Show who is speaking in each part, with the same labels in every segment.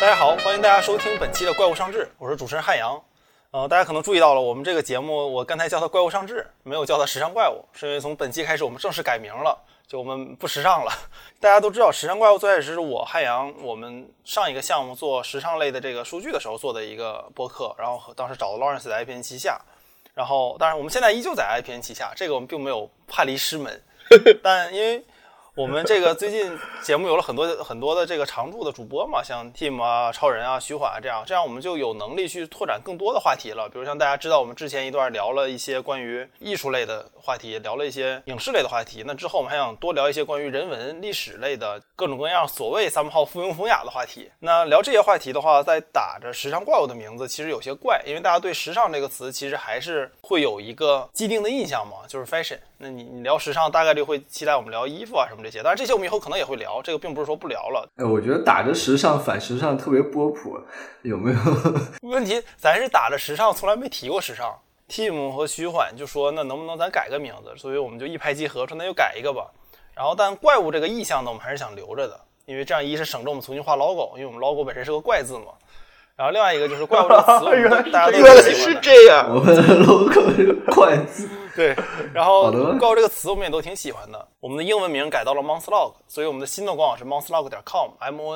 Speaker 1: 大家好，欢迎大家收听本期的怪物上志，我是主持人汉阳。大家可能注意到了，我们这个节目我刚才叫它怪物上志，没有叫它时尚怪物，是因为从本期开始我们正式改名了，就我们不时尚了。大家都知道时尚怪物最开始是我汉阳我们上一个项目做时尚类的这个数据的时候做的一个播客，然后当时找了 Lawrence 在 IPN 旗下，然后当然我们现在依旧在 IPN 旗下，这个我们并没有叛离师门，但因为我们这个最近节目有了很多的这个常驻的主播嘛，像 Tim 啊、超人啊、徐缓啊，这样我们就有能力去拓展更多的话题了。比如像大家知道，我们之前一段聊了一些关于艺术类的话题，聊了一些影视类的话题。那之后我们还想多聊一些关于人文、历史类的各种各样所谓somehow附庸风雅的话题。那聊这些话题的话，在打着时尚怪物的名字，其实有些怪，因为大家对时尚这个词其实还是会有一个既定的印象嘛，就是 fashion。那你聊时尚，大概率会期待我们聊衣服啊什么这些，当然这些我们以后可能也会聊，这个并不是说不聊了。
Speaker 2: 我觉得打着时尚反时尚特别波普，有没有？
Speaker 1: 问题咱是打着时尚，从来没提过时尚。Tim 和徐缓就说那能不能咱改个名字，所以我们就一拍即合，说那就改一个吧。然后但怪物这个意象呢，我们还是想留着的，因为这样一是省着我们重新画 logo， 因为我们 logo 本身是个怪字嘛。然后另外一个就是怪物这个词，大家都
Speaker 3: 原来是这样，
Speaker 2: 我们的 logo 是个怪字。
Speaker 1: 对，然后怪物这个词我们也都挺喜欢的。我们的英文名改到了 monslog， 所以我们的新的官网是 monslog.com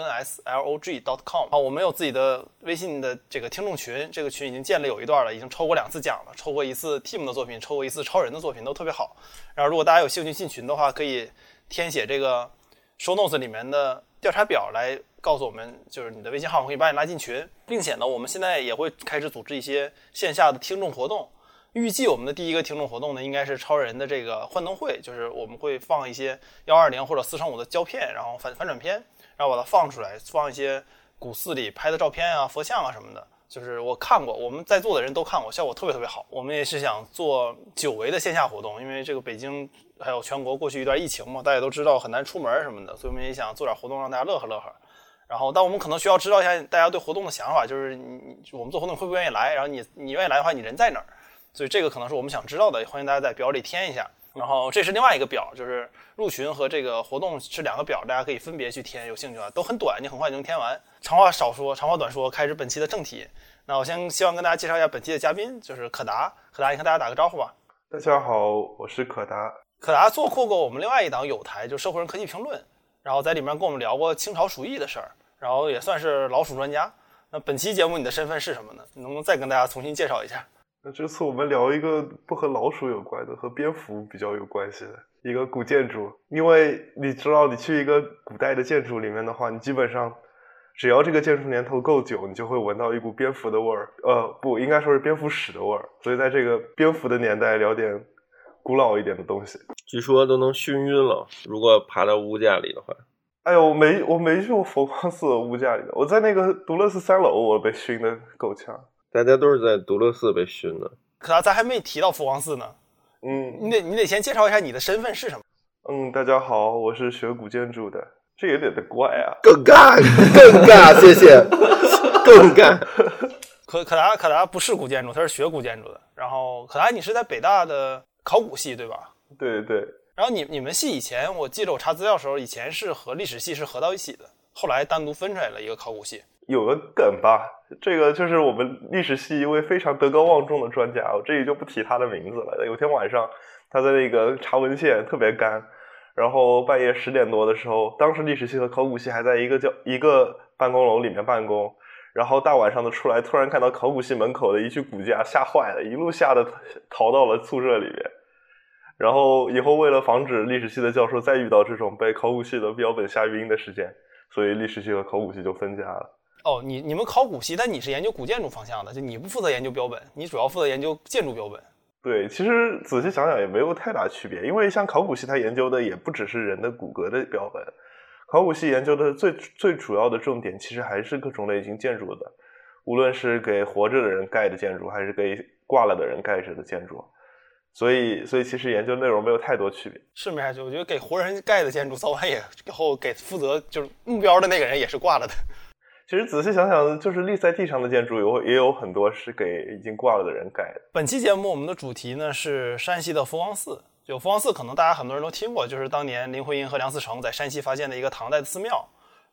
Speaker 1: monslog.com。我们有自己的微信的这个听众群，这个群已经建了有一段了，已经抽过2次奖了，抽过一次 Team 的作品，抽过一次超人的作品，都特别好。然后如果大家有兴趣进群的话，可以填写这个 show notes 里面的调查表来告诉我们，就是你的微信号，我可以把你拉进群，并且呢，我们现在也会开始组织一些线下的听众活动。预计我们的第一个听众活动呢，应该是超人的这个幻灯会，就是我们会放一些120或者4:5的胶片，然后反转片，然后把它放出来，放一些古寺里拍的照片啊、佛像啊什么的。就是我看过，我们在座的人都看过，效果特别特别好。我们也是想做久违的线下活动，因为这个北京还有全国过去一段疫情嘛，大家都知道很难出门什么的，所以我们也想做点活动让大家乐呵乐呵。然后但我们可能需要知道一下大家对活动的想法，就是我们做活动会不会愿意来，然后你愿意来的话你人在哪儿，所以这个可能是我们想知道的，欢迎大家在表里填一下。然后这是另外一个表，就是入群和这个活动是2个表，大家可以分别去填，有兴趣啊，都很短，你很快就能填完。长话少说，长话短说，开始本期的正题。那我先希望跟大家介绍一下本期的嘉宾，就是可达。可达，你跟大家打个招呼吧。
Speaker 3: 大家好，我是可达。
Speaker 1: 可达做过我们另外一档有台，就是社会人科技评论，然后在里面跟我们聊过清朝鼠疫的事儿，然后也算是老鼠专家。那本期节目你的身份是什么呢？你能不能再跟大家重新介绍一下？
Speaker 3: 那这次我们聊一个不和老鼠有关的，和蝙蝠比较有关系的一个古建筑。因为你知道，你去一个古代的建筑里面的话，你基本上只要这个建筑年头够久，你就会闻到一股蝙蝠的味儿。不应该说是蝙蝠屎的味儿。所以在这个蝙蝠的年代，聊点古老一点的东西。
Speaker 4: 据说都能熏晕了，如果爬到屋架里的话。
Speaker 3: 哎呦，我没去过佛光寺的屋架里的，我在那个独乐寺3楼，我被熏得够呛。
Speaker 4: 大家都是在独乐寺被熏的。
Speaker 1: 可达，咱还没提到佛光寺呢。你得先介绍一下你的身份是什么。
Speaker 3: 大家好，我是学古建筑的。这有点怪啊。
Speaker 4: 更尬，谢谢。更尬。
Speaker 1: 可达不是古建筑，他是学古建筑的。然后可达，你是在北大的考古系对吧？
Speaker 3: 对对。
Speaker 1: 然后你们系以前，我记得我查资料的时候，以前是和历史系是合到一起的，后来单独分出来了一个考古系。
Speaker 3: 有个梗吧，这个就是我们历史系一位非常德高望重的专家，我这里就不提他的名字了。有天晚上他在那个查文献特别干，然后半夜10点多的时候，当时历史系和考古系还在一个办公楼里面办公，然后大晚上的出来，突然看到考古系门口的一具骨架，吓坏了，一路吓得逃到了宿舍里面。然后以后为了防止历史系的教授再遇到这种被考古系的标本吓晕的事件，所以历史系和考古系就分家了。
Speaker 1: 你们考古系，但你是研究古建筑方向的，就你不负责研究标本，你主要负责研究建筑标本。
Speaker 3: 对，其实仔细想想也没有太大区别，因为像考古系它研究的也不只是人的骨骼的标本，考古系研究的最主要的重点其实还是各种类型建筑的，无论是给活着的人盖的建筑，还是给挂了的人盖着的建筑。所以其实研究内容没有太多区别。
Speaker 1: 是没啥区别，我觉得给活人盖的建筑早晚也以后给负责就是目标的那个人也是挂了的。
Speaker 3: 其实仔细想想，就是立在地上的建筑也有很多是给已经挂了的人盖的。
Speaker 1: 本期节目我们的主题呢是山西的佛光寺。就佛光寺可能大家很多人都听过，就是当年林徽因和梁思成在山西发现的一个唐代的寺庙。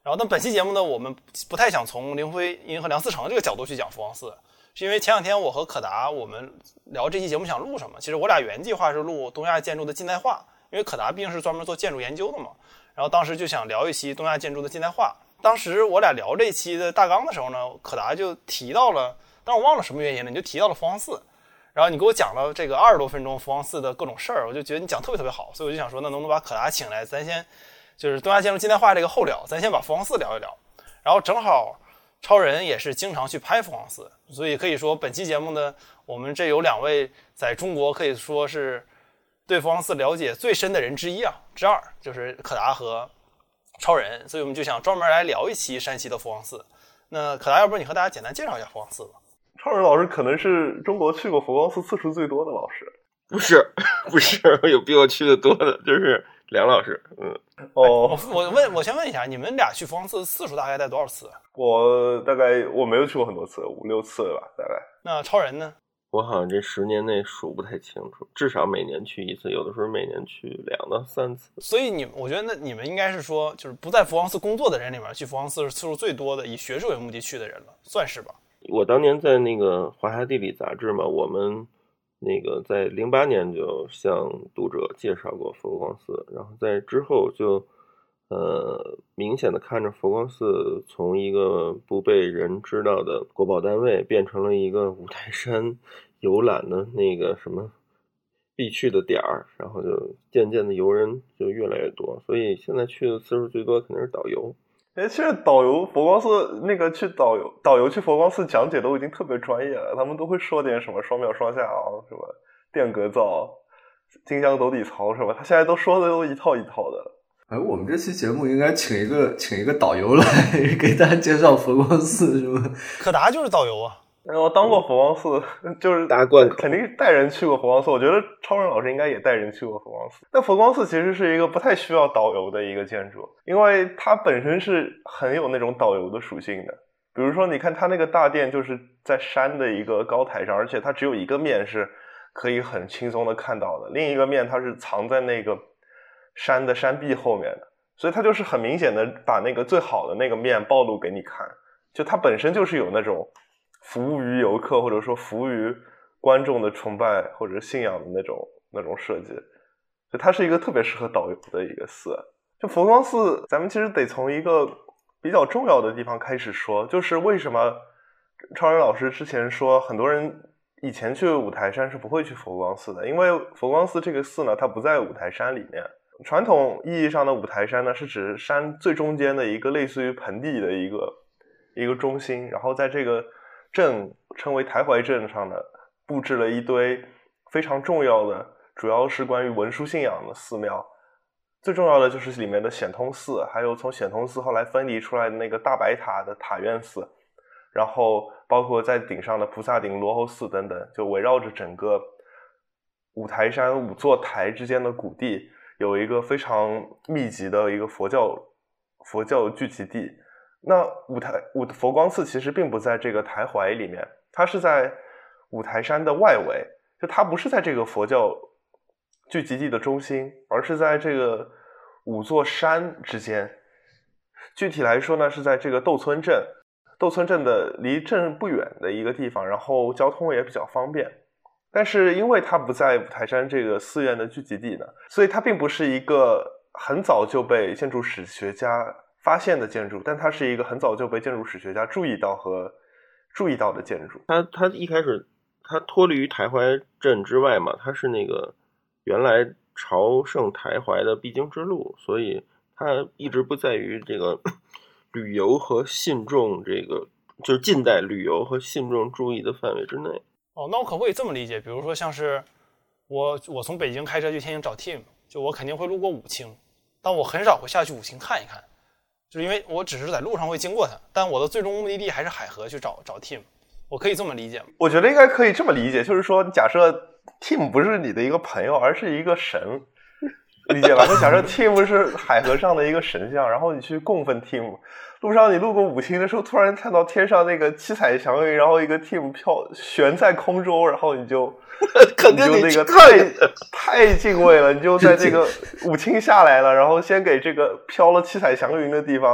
Speaker 1: 然后但本期节目呢，我们不太想从林徽因和梁思成这个角度去讲佛光寺，是因为前两天我和可达我们聊这期节目想录什么，其实我俩原计划是录东亚建筑的近代化，因为可达毕竟是专门做建筑研究的嘛，然后当时就想聊一期东亚建筑的近代化。当时我俩聊这一期的大纲的时候呢，可达就提到了，但是我忘了什么原因了，你就提到了佛光寺，然后你给我讲了这个20多分钟佛光寺的各种事儿，我就觉得你讲特别好，所以我就想说，那能不能把可达请来，咱先就是东亚建筑近代化这个后聊，咱先把佛光寺聊一聊。然后正好超人也是经常去拍佛光寺，所以可以说本期节目呢，我们这有2位在中国可以说是对佛光寺了解最深的人之二，就是可达和超人，所以我们就想专门来聊一期山西的佛光寺。那可达，要不然你和大家简单介绍一下佛光寺吧。
Speaker 3: 超人老师可能是中国去过佛光寺次数最多的老师。
Speaker 4: 不是，有比我去的多的，就是梁老师。
Speaker 1: 我先问一下，你们俩去佛光寺次数大概在多少次？
Speaker 3: 我没有去过很多次，5、6次吧，大概。
Speaker 1: 那超人呢？
Speaker 4: 我好像这10年内数不太清楚，至少每年去1次，有的时候每年去2到3次。
Speaker 1: 所以我觉得你们应该是说，就是不在佛光寺工作的人里面，去佛光寺是次数最多的，以学术为目的去的人了，算是吧？
Speaker 4: 我当年在那个华夏地理杂志嘛，我们那个在08年就向读者介绍过佛光寺，然后在之后就明显的看着佛光寺从一个不被人知道的国保单位变成了一个五台山游览的那个什么必去的点儿，然后就渐渐的游人就越来越多，所以现在去的次数最多肯定是导游。
Speaker 3: 其实导游佛光寺那个去导游去佛光寺讲解都已经特别专业了，他们都会说点什么双表双下昂，什么殿阁造、金香斗底槽什么，他现在都说的都一套一套的。
Speaker 2: 我们这期节目应该请一个导游来给大家介绍佛光寺，是吗？
Speaker 1: 可达就是导游啊。
Speaker 3: 我当过佛光寺，就是
Speaker 4: 大贯口，
Speaker 3: 肯定带人去过佛光寺。我觉得超人老师应该也带人去过佛光寺。但佛光寺其实是一个不太需要导游的一个建筑，因为它本身是很有那种导游的属性的。比如说，你看它那个大殿就是在山的一个高台上，而且它只有一个面是可以很轻松的看到的，另一个面它是藏在那个山的山壁后面的，所以它就是很明显的把那个最好的那个面暴露给你看。就它本身就是有那种服务于游客或者说服务于观众的崇拜或者信仰的那种设计，所以它是一个特别适合导游的一个寺。就佛光寺咱们其实得从一个比较重要的地方开始说，就是为什么超人老师之前说很多人以前去五台山是不会去佛光寺的，因为佛光寺这个寺呢它不在五台山里面。传统意义上的五台山呢是指山最中间的一个类似于盆地的一个中心，然后在这个镇称为台怀镇上呢布置了一堆非常重要的主要是关于文殊信仰的寺庙，最重要的就是里面的显通寺，还有从显通寺后来分离出来的那个大白塔的塔院寺，然后包括在顶上的菩萨顶罗侯寺等等，就围绕着整个五台山5座台之间的谷地有一个非常密集的一个佛教聚集地。那佛光寺其实并不在这个台怀里面，它是在五台山的外围，就它不是在这个佛教聚集地的中心，而是在这个5座山之间。具体来说呢，是在这个窦村镇的离镇不远的一个地方，然后交通也比较方便。但是因为它不在五台山这个寺院的聚集地呢，所以它并不是一个很早就被建筑史学家发现的建筑，但它是一个很早就被建筑史学家注意到的建筑。
Speaker 4: 它一开始它脱离于台怀镇之外嘛，它是那个原来朝圣台怀的必经之路，所以它一直不在于这个旅游和信众这个就是近代旅游和信众注意的范围之内。
Speaker 1: 那我可不可以这么理解，比如说像是我从北京开车去天津找 Tim， 就我肯定会路过武清，但我很少会下去武清看一看，就是因为我只是在路上会经过它，但我的最终目的地还是海河去找 Tim， 我可以这么理解吗？
Speaker 3: 我觉得应该可以这么理解，就是说假设 Tim 不是你的一个朋友，而是一个神，理解吧？就假设 Tim 是海河上的一个神像，然后你去供奉 Tim， 路上你路过武清的时候，突然看到天上那个七彩祥云，然后一个 Tim 悬在空中，然后你就
Speaker 4: 肯定
Speaker 3: 你就那个太敬畏了，你就在这个武清下来了，然后先给这个飘了七彩祥云的地方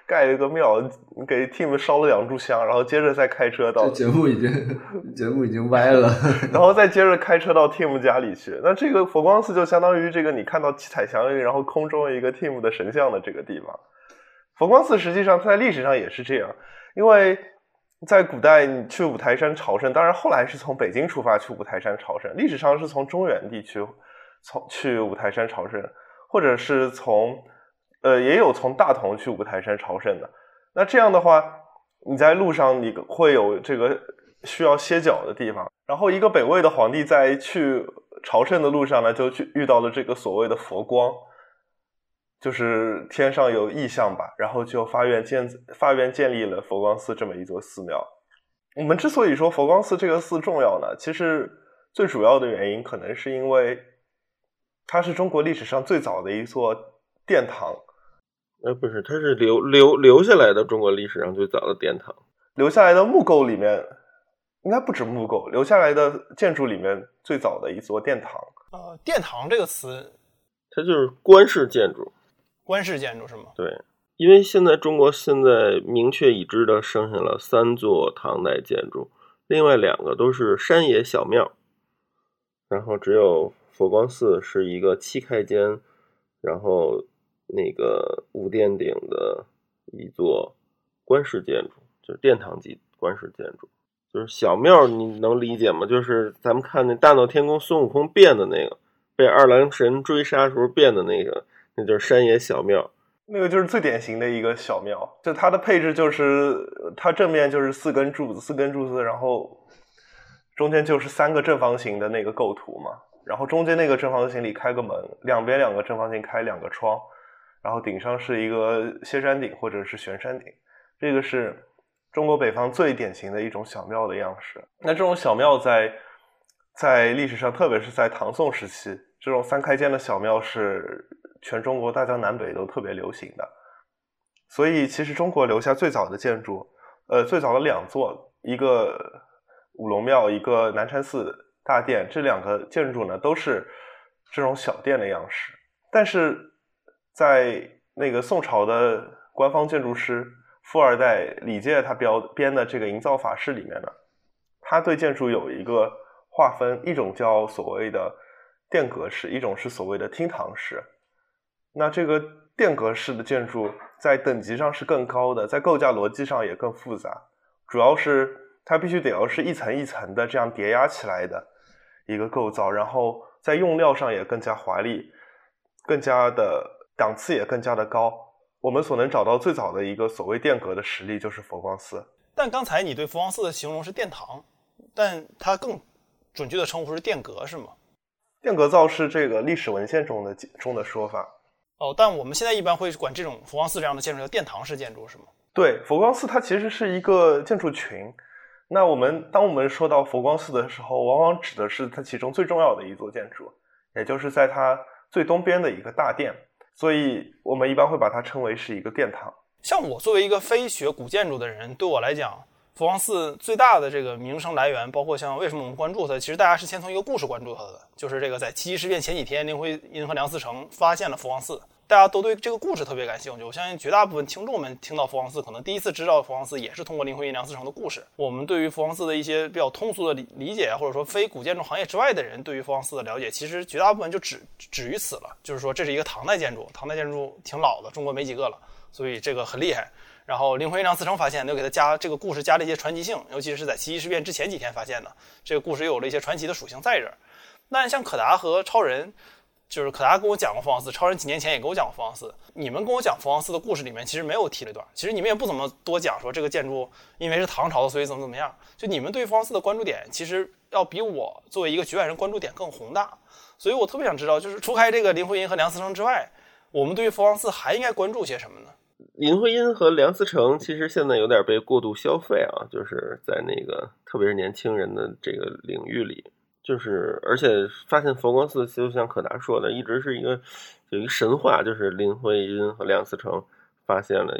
Speaker 3: 盖了个庙，给 Tim 烧了2炷香，然后接着再开车到。
Speaker 2: 这节目已经歪了。
Speaker 3: 然后再接着开车到 Tim 家里去。那这个佛光寺就相当于这个你看到七彩祥云，然后空中一个 Tim 的神像的这个地方。佛光寺实际上它在历史上也是这样，因为在古代你去五台山朝圣，当然后来是从北京出发去五台山朝圣，历史上是从中原地区去五台山朝圣，或者是也有从大同去五台山朝圣的。那这样的话，你在路上你会有这个需要歇脚的地方，然后一个北魏的皇帝在去朝圣的路上呢，就遇到了这个所谓的佛光，就是天上有异象吧，然后就发愿建立了佛光寺这么一座寺庙。我们之所以说佛光寺这个寺重要呢，其实最主要的原因可能是因为它是中国历史上最早的一座殿堂。
Speaker 4: 不是，它是留下来的中国历史上最早的殿堂。
Speaker 3: 留下来的木构里面应该不止木构，留下来的建筑里面最早的一座殿堂。
Speaker 1: 殿堂这个词，
Speaker 4: 它就是官式建筑。
Speaker 1: 官式建筑是吗？
Speaker 4: 对，因为中国现在明确已知的剩下了3座唐代建筑，另外2个都是山野小庙，然后只有佛光寺是一个7开间，然后那个5殿顶的一座官式建筑，就是殿堂级官式建筑。就是小庙你能理解吗？就是咱们看那大闹天宫孙悟空变的那个，被二郎神追杀时候变的那个，那就是山野小庙。
Speaker 3: 那个就是最典型的一个小庙，就它的配置就是它正面就是4根柱子，然后中间就是3个正方形的那个构图嘛，然后中间那个正方形里开个门，两边2个正方形开2个窗，然后顶上是一个歇山顶或者是悬山顶。这个是中国北方最典型的一种小庙的样式。那这种小庙在历史上，特别是在唐宋时期，这种3开间的小庙是全中国大江南北都特别流行的。所以其实中国留下最早的建筑最早的2座，一个五龙庙，一个南禅寺大殿，这2个建筑呢都是这种小殿的样式。但是在那个宋朝的官方建筑师富二代李介他编的这个营造法式里面呢，他对建筑有一个划分，一种叫所谓的殿阁式，一种是所谓的厅堂式。那这个殿阁式的建筑在等级上是更高的，在构架逻辑上也更复杂，主要是它必须得要是一层一层的这样叠压起来的一个构造，然后在用料上也更加华丽，更加的档次也更加的高。我们所能找到最早的一个所谓殿阁的实例就是佛光寺。
Speaker 1: 但刚才你对佛光寺的形容是殿堂，但它更准确的称呼是殿阁是吗？
Speaker 3: 殿阁造是这个历史文献中的说法。
Speaker 1: 但我们现在一般会管这种佛光寺这样的建筑叫殿堂式建筑是吗？
Speaker 3: 对，佛光寺它其实是一个建筑群。那当我们说到佛光寺的时候，往往指的是它其中最重要的一座建筑，也就是在它最东边的一个大殿，所以我们一般会把它称为是一个殿堂。
Speaker 1: 像我作为一个非学古建筑的人，对我来讲，佛光寺最大的这个名声来源，包括像为什么我们关注它，其实大家是先从一个故事关注它的，就是这个在七七事变前几天，林徽因和梁思成发现了佛光寺，大家都对这个故事特别感兴趣。我相信绝大部分听众们听到佛光寺，可能第一次知道佛光寺也是通过林徽因、梁思成的故事。我们对于佛光寺的一些比较通俗的理解，或者说非古建筑行业之外的人对于佛光寺的了解，其实绝大部分就止于此了，就是说这是一个唐代建筑，唐代建筑挺老的，中国没几个了，所以这个很厉害。然后林徽因、梁思成发现，就给他这个故事加了一些传奇性，尤其是在七七事变之前几天发现的，这个故事又有了一些传奇的属性在这儿。那像可达和超人，就是可达跟我讲过佛光寺，超人几年前也跟我讲过佛光寺。你们跟我讲佛光寺的故事里面，其实没有提这段，其实你们也不怎么多讲说这个建筑因为是唐朝的，所以怎么样。就你们对佛光寺的关注点，其实要比我作为一个局外人关注点更宏大。所以我特别想知道，就是除开这个林徽因和梁思成之外，我们对于佛光寺还应该关注些什么呢？
Speaker 4: 林徽因和梁思成其实现在有点被过度消费啊，就是在那个特别是年轻人的这个领域里，就是而且发现佛光寺就像可达说的，一直是有一个神话，就是林徽因和梁思成发现了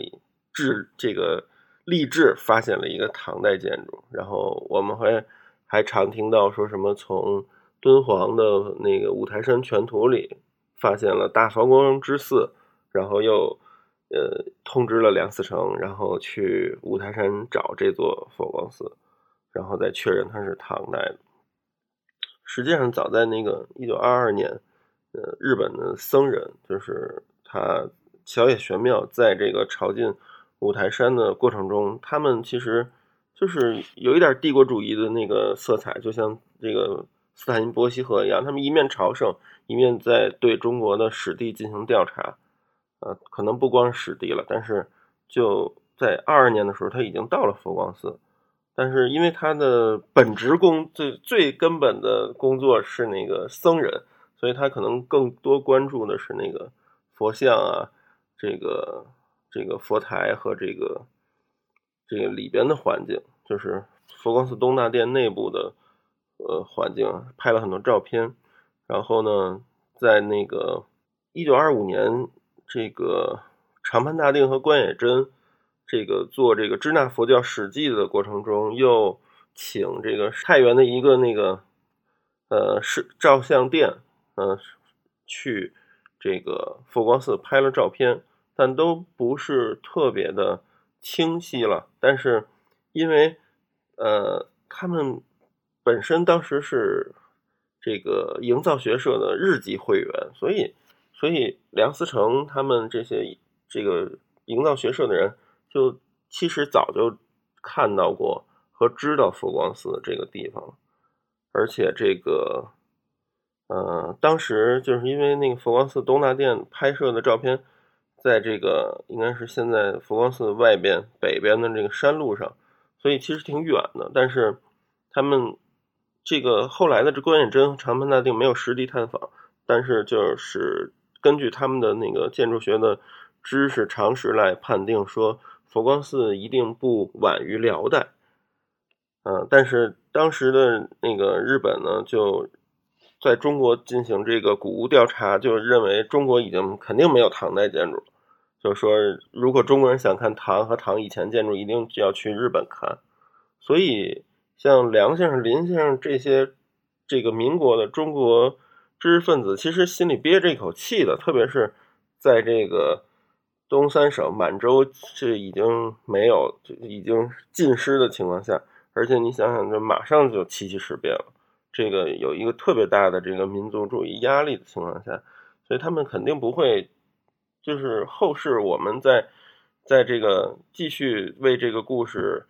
Speaker 4: 立志发现了一个唐代建筑，然后我们还常听到说什么从敦煌的那个五台山全图里发现了大佛光之寺，然后又通知了梁思成，然后去五台山找这座佛光寺，然后再确认它是唐代的。实际上早在那个1922年，日本的僧人就是他小野玄妙在这个朝觐五台山的过程中，他们其实就是有一点帝国主义的那个色彩，就像这个斯坦因波希河一样，他们一面朝圣，一面在对中国的史地进行调查。可能不光是史地了，但是就在22年的时候，他已经到了佛光寺。但是因为他的本职最根本的工作是那个僧人，所以他可能更多关注的是那个佛像啊，这个佛台和这个里边的环境，就是佛光寺东大殿内部的环境，拍了很多照片。然后呢，在那个1925年，这个长潘大定和关野真这个做这个支那佛教史记的过程中，又请这个太原的一个那个是照相店去这个佛光寺拍了照片，但都不是特别的清晰了。但是因为他们本身当时是这个营造学社的日籍会员，所以梁思成他们这个营造学社的人就其实早就看到过和知道佛光寺这个地方，而且这个当时就是因为那个佛光寺东大殿拍摄的照片，在这个应该是现在佛光寺外边北边的这个山路上，所以其实挺远的。但是他们这个后来的这关野真和长潘大定没有实地探访，但是就是根据他们的那个建筑学的知识常识来判定说佛光寺一定不晚于辽代。但是当时的那个日本呢，就在中国进行这个古物调查，就认为中国已经肯定没有唐代建筑，就是说如果中国人想看唐和唐以前建筑，一定就要去日本看。所以像梁先生、林先生这个民国的中国知识分子，其实心里憋着一口气的，特别是在这个东三省满洲这已经没有已经尽失的情况下，而且你想想，这马上就七七事变了，这个有一个特别大的这个民族主义压力的情况下，所以他们肯定不会，就是后世我们在这个继续为这个故事，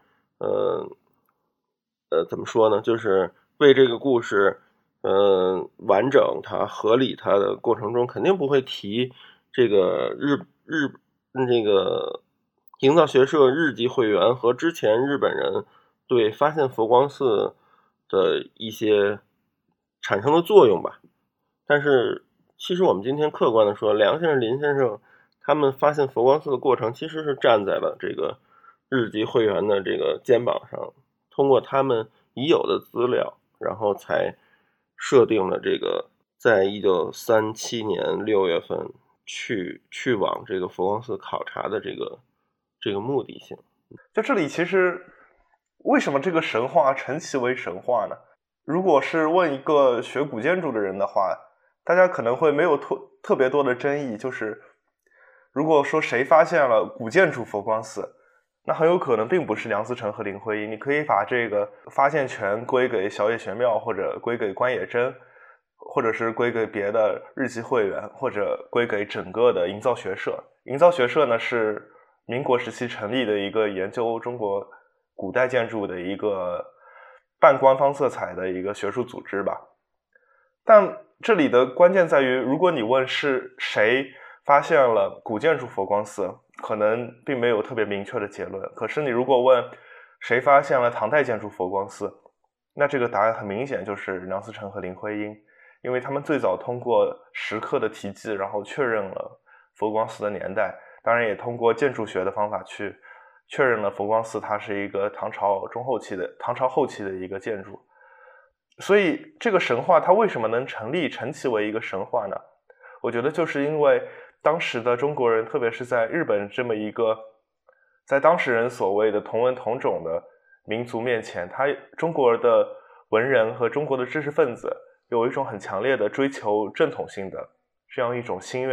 Speaker 4: 怎么说呢？就是为这个故事，完整它、合理它的过程中，肯定不会提这个这个营造学社日籍会员和之前日本人对发现佛光寺的一些产生的作用吧。但是其实我们今天客观的说，梁先生、林先生他们发现佛光寺的过程，其实是站在了这个日籍会员的这个肩膀上，通过他们已有的资料，然后才设定了这个在1937年6月份去往这个佛光寺考察的这个目的性。
Speaker 3: 就这里其实为什么这个神话称其为神话呢？如果是问一个学古建筑的人的话，大家可能会没有特别多的争议，就是如果说谁发现了古建筑佛光寺，那很有可能并不是梁思成和林徽因，你可以把这个发现权归给小野玄妙，或者归给关野真，或者是归给别的日籍会员，或者归给整个的营造学社。营造学社呢是民国时期成立的一个研究中国古代建筑的一个半官方色彩的一个学术组织吧。但这里的关键在于，如果你问是谁发现了古建筑佛光寺，可能并没有特别明确的结论。可是你如果问谁发现了唐代建筑佛光寺，那这个答案很明显就是梁思成和林徽因，因为他们最早通过石刻的题记，然后确认了佛光寺的年代，当然也通过建筑学的方法去确认了佛光寺它是一个唐朝后期的一个建筑。所以这个神话它为什么能成其为一个神话呢？我觉得就是因为当时的中国人，特别是在日本这么一个在当事人所谓的同文同种的民族面前，中国的文人和中国的知识分子有一种很强烈的追求正统性的这样一种心愿，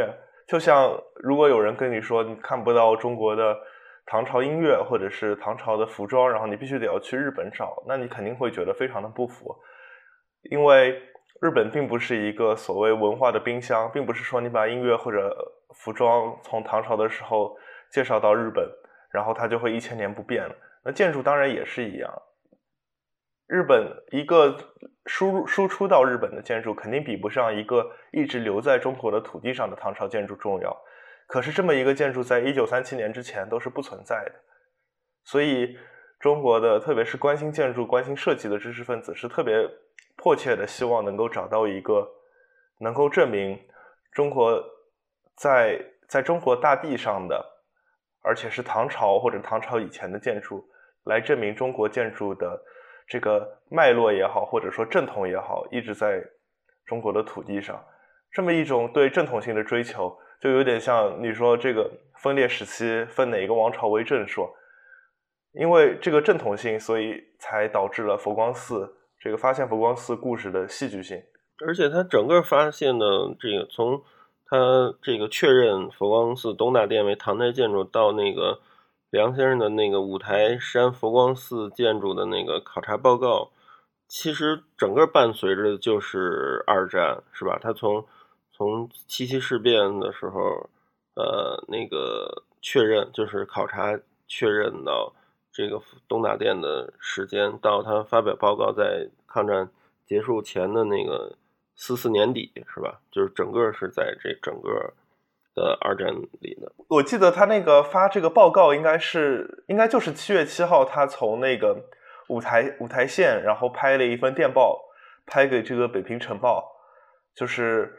Speaker 3: 就像如果有人跟你说你看不到中国的唐朝音乐或者是唐朝的服装，然后你必须得要去日本找，那你肯定会觉得非常的不服，因为日本并不是一个所谓文化的冰箱，并不是说你把音乐或者服装从唐朝的时候介绍到日本，然后它就会1000年不变了。那建筑当然也是一样，日本一个输出到日本的建筑肯定比不上一个一直留在中国的土地上的唐朝建筑重要，可是这么一个建筑在1937年之前都是不存在的，所以中国的特别是关心建筑关心设计的知识分子是特别迫切的希望能够找到一个能够证明中国在中国大地上的，而且是唐朝或者唐朝以前的建筑，来证明中国建筑的这个脉络也好，或者说正统也好，一直在中国的土地上。这么一种对正统性的追求，就有点像你说这个分裂时期分哪个王朝为正说，因为这个正统性，所以才导致了佛光寺这个发现佛光寺故事的戏剧性。
Speaker 4: 而且他整个发现的这个，从他这个确认佛光寺东大殿为唐代建筑，到那个梁先生的那个五台山佛光寺建筑的那个考察报告，其实整个伴随着就是二战，是吧？他从七七事变的时候，那个确认就是考察确认到这个东大殿的时间，到他发表报告在抗战结束前的那个44年底，是吧？就是整个是在这整个的二战里的。
Speaker 3: 我记得他那个发这个报告应该就是7月7号，他从那个五台县，然后拍了一份电报，拍给这个北平晨报，就是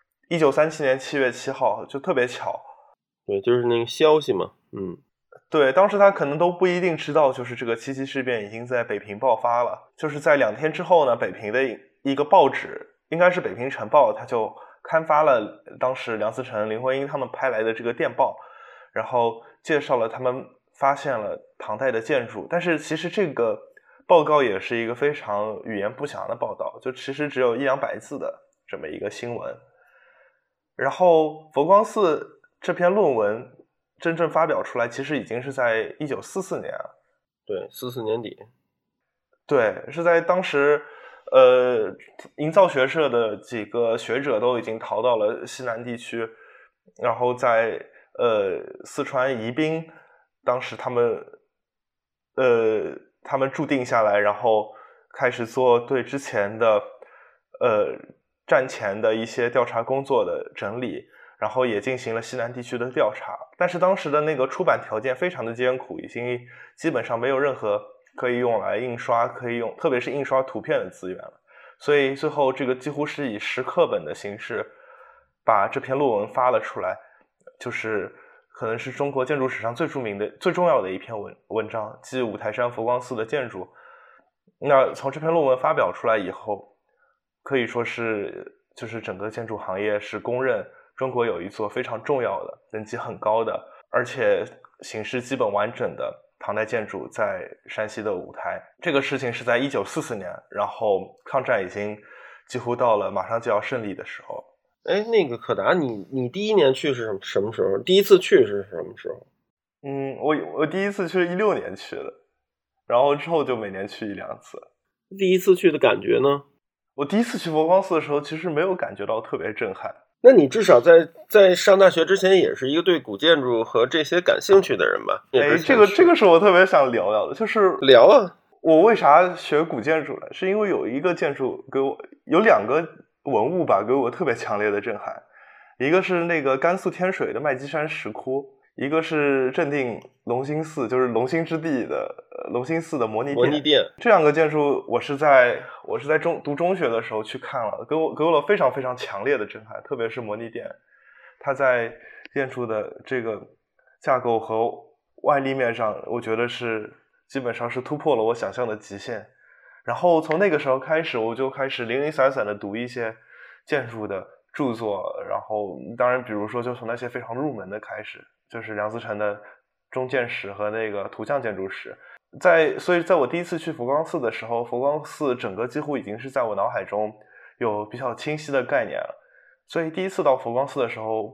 Speaker 3: 1937年7月7号，就特别巧。
Speaker 4: 对，就是那个消息嘛，
Speaker 3: 对，当时他可能都不一定知道，就是这个七七事变已经在北平爆发了。就是在2天之后呢，北平的一个报纸，应该是北平晨报，他就刊发了当时梁思成、林徽因他们拍来的这个电报，然后介绍了他们发现了唐代的建筑。但是其实这个报告也是一个非常语言不详的报道，就其实只有100-200字的这么一个新闻。然后佛光寺这篇论文真正发表出来，其实已经是在1944年了。
Speaker 4: 对，44年底。
Speaker 3: 对，是在当时营造学社的几个学者都已经逃到了西南地区，然后在四川宜宾，当时他们驻定下来，然后开始做对之前的战前的一些调查工作的整理，然后也进行了西南地区的调查。但是当时的那个出版条件非常的艰苦，已经基本上没有任何可以用来印刷，特别是印刷图片的资源了。所以最后这个几乎是以10课本的形式把这篇论文发了出来，就是可能是中国建筑史上最著名的、最重要的一篇文章，即五台山佛光寺的建筑。那从这篇论文发表出来以后，可以说就是整个建筑行业是公认中国有一座非常重要的、等级很高的，而且形式基本完整的唐代建筑在山西的五台。这个事情是在1944年，然后抗战已经几乎到了马上就要胜利的时候。
Speaker 4: 哎，那个可达，你第一年去是什么时候？第一次去是什么时候？
Speaker 3: 我第一次去是16年去的，然后之后就每年去1-2次。
Speaker 4: 第一次去的感觉呢？
Speaker 3: 我第一次去佛光寺的时候，其实没有感觉到特别震撼。
Speaker 4: 那你至少在上大学之前也是一个对古建筑和这些感兴趣的人吧？
Speaker 3: 哎，这个是我特别想聊聊的，就是
Speaker 4: 聊啊。
Speaker 3: 我为啥学古建筑呢？是因为有一个建筑有2个文物吧，给我特别强烈的震撼。一个是那个甘肃天水的麦积山石窟，一个是正定隆兴寺，就是隆兴之地的隆兴寺的摩尼殿。这2个建筑我是在读中学的时候去看了，给我了非常非常强烈的震撼。特别是摩尼殿，它在建筑的这个架构和外立面上，我觉得是基本上是突破了我想象的极限。然后从那个时候开始，我就开始零零散散的读一些建筑的著作，然后当然比如说就从那些非常入门的开始，就是梁思成的中建史和那个图像建筑史。所以在我第一次去佛光寺的时候，佛光寺整个几乎已经是在我脑海中有比较清晰的概念了。所以第一次到佛光寺的时候，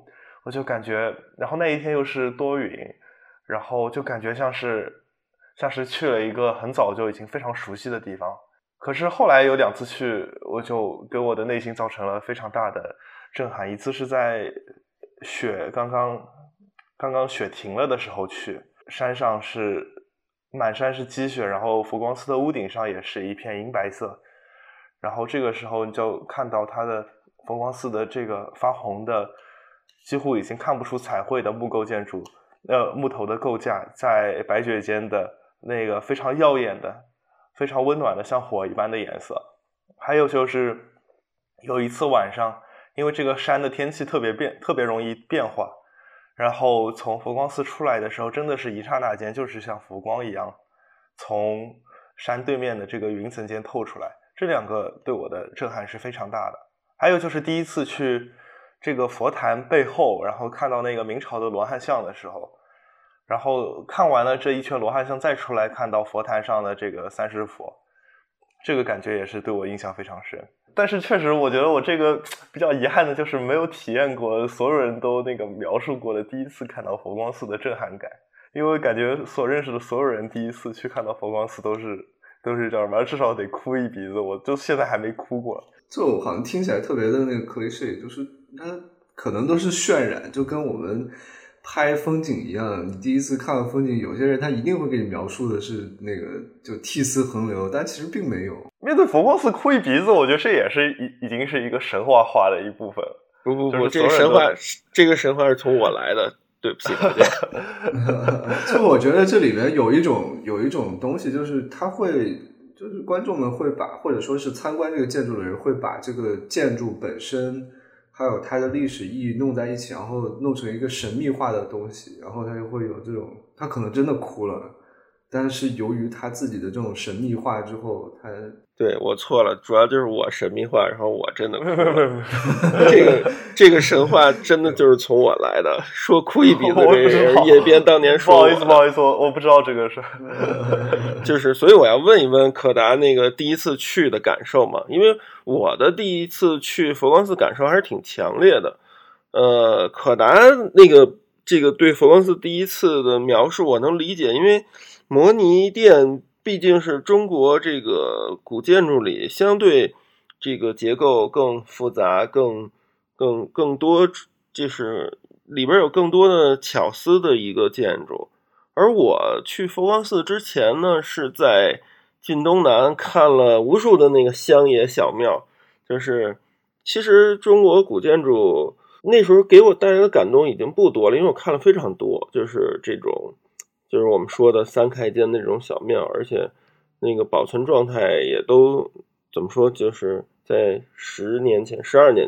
Speaker 3: 我就感觉，然后那一天又是多云，然后就感觉像是去了一个很早就已经非常熟悉的地方。可是后来有2次去，我就给我的内心造成了非常大的震撼。一次是在雪刚刚雪停了的时候去，山上是满山是积雪，然后佛光寺的屋顶上也是一片银白色，然后这个时候你就看到它的佛光寺的这个发红的几乎已经看不出彩绘的木构建筑，木头的构架在白雪间的那个非常耀眼的非常温暖的像火一般的颜色。还有就是有一次晚上，因为这个山的天气特别容易变化，然后从佛光寺出来的时候，真的是一刹那间就是像佛光一样从山对面的这个云层间透出来，这2个对我的震撼是非常大的。还有就是第一次去这个佛坛背后，然后看到那个明朝的罗汉像的时候，然后看完了这一圈罗汉像再出来看到佛坛上的这个三世佛，这个感觉也是对我印象非常深。但是确实我觉得我这个比较遗憾的就是没有体验过所有人都那个描述过的第一次看到佛光寺的震撼感，因为感觉所认识的所有人第一次去看到佛光寺都是这样吧，至少得哭一鼻子，我就现在还没哭过。
Speaker 2: 就好像听起来特别的那个 cliché， 就是它可能都是渲染，就跟我们拍风景一样，你第一次看到风景，有些人他一定会给你描述的是那个就涕泗横流，但其实并没有。
Speaker 3: 面对佛光寺哭一鼻子，我觉得这也是已经是一个神话化的一部分。
Speaker 4: 不，
Speaker 3: 就是
Speaker 4: 这个神话是从我来的，对不起大家。
Speaker 2: 就我觉得这里面有一种东西，就是它会，就是观众们会把，或者说是参观这个建筑的人会把这个建筑本身还有它的历史意义弄在一起，然后弄成一个神秘化的东西，然后他就会有这种，他可能真的哭了，但是由于他自己的这种神秘化之后，他
Speaker 4: 对，我错了，主要就是我神秘化，然后我真的哭了。这个神话真的就是从我来的。说哭一鼻子这人，叶边当年说。
Speaker 3: 不好意思，我不知道这个是。
Speaker 4: 就是所以我要问一问可达那个第一次去的感受嘛，因为我的第一次去佛光寺感受还是挺强烈的。可达那个这个对佛光寺第一次的描述我能理解，因为摩尼殿毕竟是中国这个古建筑里相对这个结构更复杂、更多，就是里边有更多的巧思的一个建筑。而我去佛光寺之前呢，是在晋东南看了无数的那个乡野小庙，就是其实中国古建筑那时候给我带来的感动已经不多了，因为我看了非常多，就是这种就是我们说的三开间那种小庙，而且那个保存状态也都怎么说，就是在12年前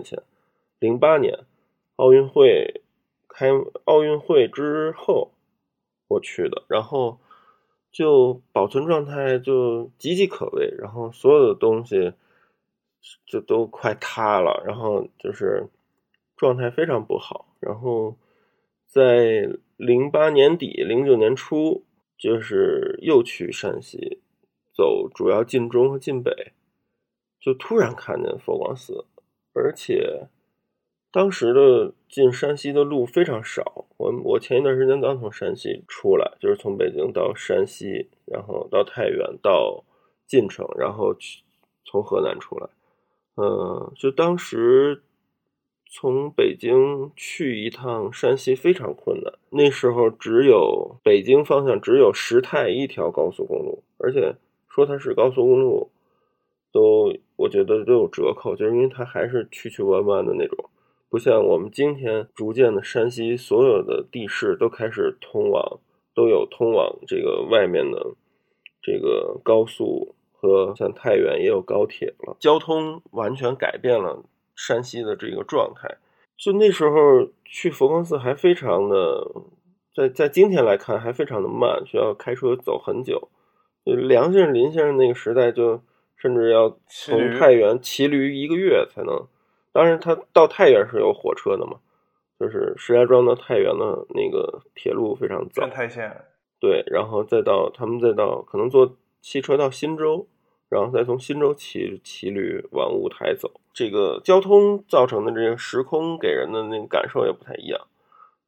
Speaker 4: 08年奥运会之后我去的，然后就保存状态就岌岌可危，然后所有的东西就都快塌了，然后就是状态非常不好。然后在08年底09年初就是又去山西走主要晋中和晋北，就突然看见佛光寺，而且当时的进山西的路非常少，我前一段时间刚从山西出来，就是从北京到山西，然后到太原，到晋城，然后从河南出来。就当时从北京去一趟山西非常困难，那时候只有北京方向只有石太一条高速公路，而且说它是高速公路我觉得都有折扣，就是因为它还是曲弯弯的那种，不像我们今天逐渐的山西所有的地势都开始都有通往这个外面的这个高速，和像太原也有高铁了，交通完全改变了山西的这个状态。就那时候去佛光寺还非常的在今天来看还非常的慢，需要开车走很久。梁先生林先生那个时代就甚至要从太原骑驴1个月才能，当然他到太原是有火车的嘛，就是石家庄到太原的那个铁路非常早，
Speaker 3: 站太线，
Speaker 4: 对，然后他们再到可能坐汽车到忻州，然后再从忻州骑驴往五台走。这个交通造成的这个时空给人的那个感受也不太一样。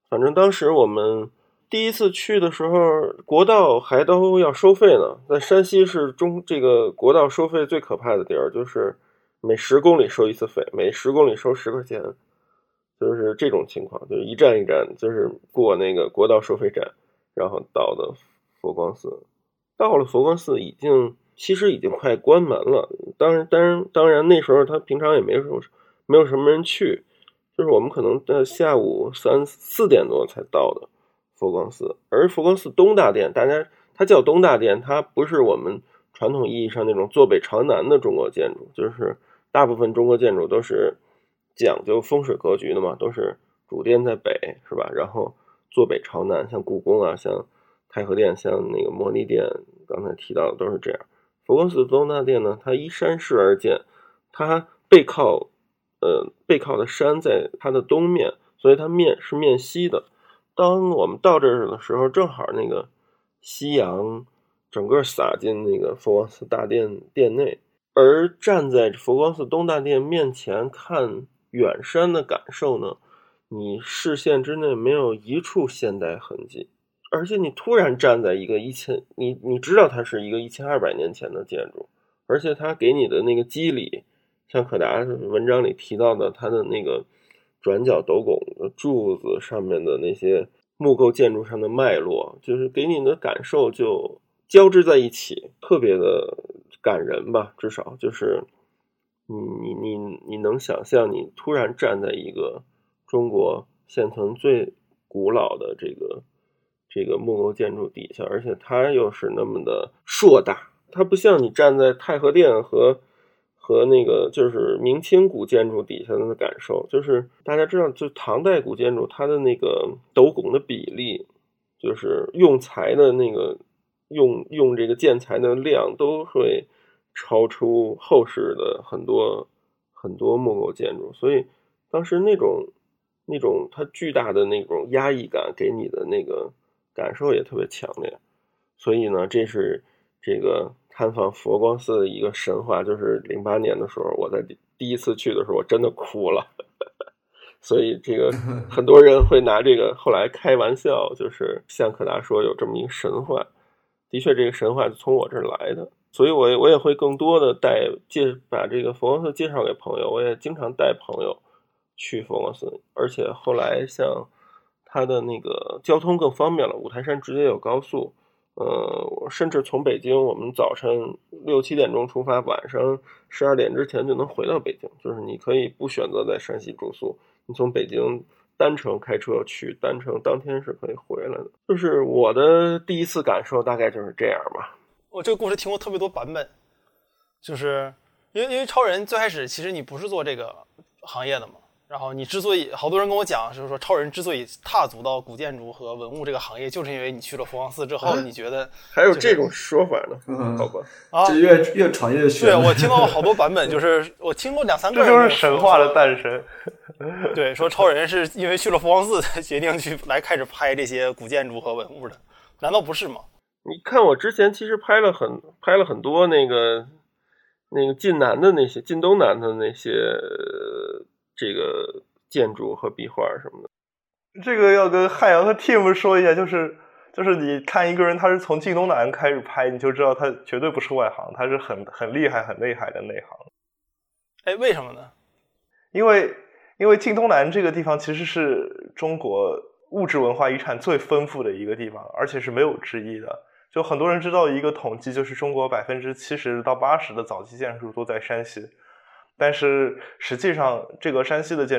Speaker 4: 反正当时我们第一次去的时候，国道还都要收费呢。在山西是这个国道收费最可怕的地儿，就是每10公里收一次费，每10公里收10块钱，就是这种情况，就是一站一站，就是过那个国道收费站，然后到的佛光寺。到了佛光寺其实已经快关门了。当然那时候他平常也没有什么人去，就是我们可能在下午3、4点多才到的佛光寺。而佛光寺东大殿，它叫东大殿，它不是我们传统意义上那种坐北朝南的中国建筑，就是大部分中国建筑都是讲究风水格局的嘛，都是主殿在北，是吧？然后坐北朝南，像故宫啊，像太和殿，像那个摩尼殿，刚才提到的都是这样。佛光寺东大殿呢，它依山势而建，它背靠的山在它的东面，所以它是面西的。当我们到这儿的时候，正好那个夕阳整个洒进那个佛光寺大殿内，而站在佛光寺东大殿面前看远山的感受呢，你视线之内没有一处现代痕迹，而且你突然站在一个你知道它是一个1200年前的建筑，而且它给你的那个肌理，像可达文章里提到的，它的那个转角斗拱的柱子上面的那些木构建筑上的脉络，就是给你的感受就交织在一起，特别的感人吧。至少就是你能想象你突然站在一个中国现存最古老的这个木构建筑底下，而且它又是那么的硕大，它不像你站在太和殿和那个就是明清古建筑底下的感受。就是大家知道，就唐代古建筑它的那个斗拱的比例，就是用材的那个用这个建材的量都会超出后世的很多木构建筑，所以当时那种它巨大的那种压抑感给你的那个感受也特别强烈。所以呢，这是这个探访佛光寺的一个神话。就是08年的时候，我在第一次去的时候，我真的哭了所以这个很多人会拿这个后来开玩笑，就是像可达说有这么一个神话，的确这个神话就从我这儿来的。所以我也会更多的把这个佛光寺介绍给朋友，我也经常带朋友去佛光寺。而且后来像它的那个交通更方便了，五台山直接有高速，甚至从北京我们早晨6、7点钟出发，晚上12点之前就能回到北京，就是你可以不选择在山西住宿，你从北京单程开车去，单程当天是可以回来的。就是我的第一次感受大概就是这样吧。
Speaker 1: 我这个故事听过特别多版本，就是因为超人最开始其实你不是做这个行业的嘛，然后你之所以好多人跟我讲，就是说超人之所以踏足到古建筑和文物这个行业，就是因为你去了佛光寺之后，你觉得
Speaker 4: 还有这种说法呢？好吧，
Speaker 2: 这越传越玄。
Speaker 1: 对，我听到好多版本，就是我听过2、3个人，
Speaker 3: 这就是神话的诞生。
Speaker 1: 对，说超人是因为去了佛光寺才决定开始拍这些古建筑和文物的，难道不是吗？
Speaker 4: 你看我之前其实拍了很多那个晋东南的那些这个建筑和壁画什么的。
Speaker 3: 这个要跟汉阳和 Tim 说一下，就是你看一个人他是从晋东南开始拍，你就知道他绝对不是外行，他是很厉害的内行。
Speaker 1: 哎，为什么呢？
Speaker 3: 因为晋东南这个地方其实是中国物质文化遗产最丰富的一个地方，而且是没有之一的。就很多人知道一个统计，就是中国70%到80%的早期建筑都在山西，但是实际上这个山西的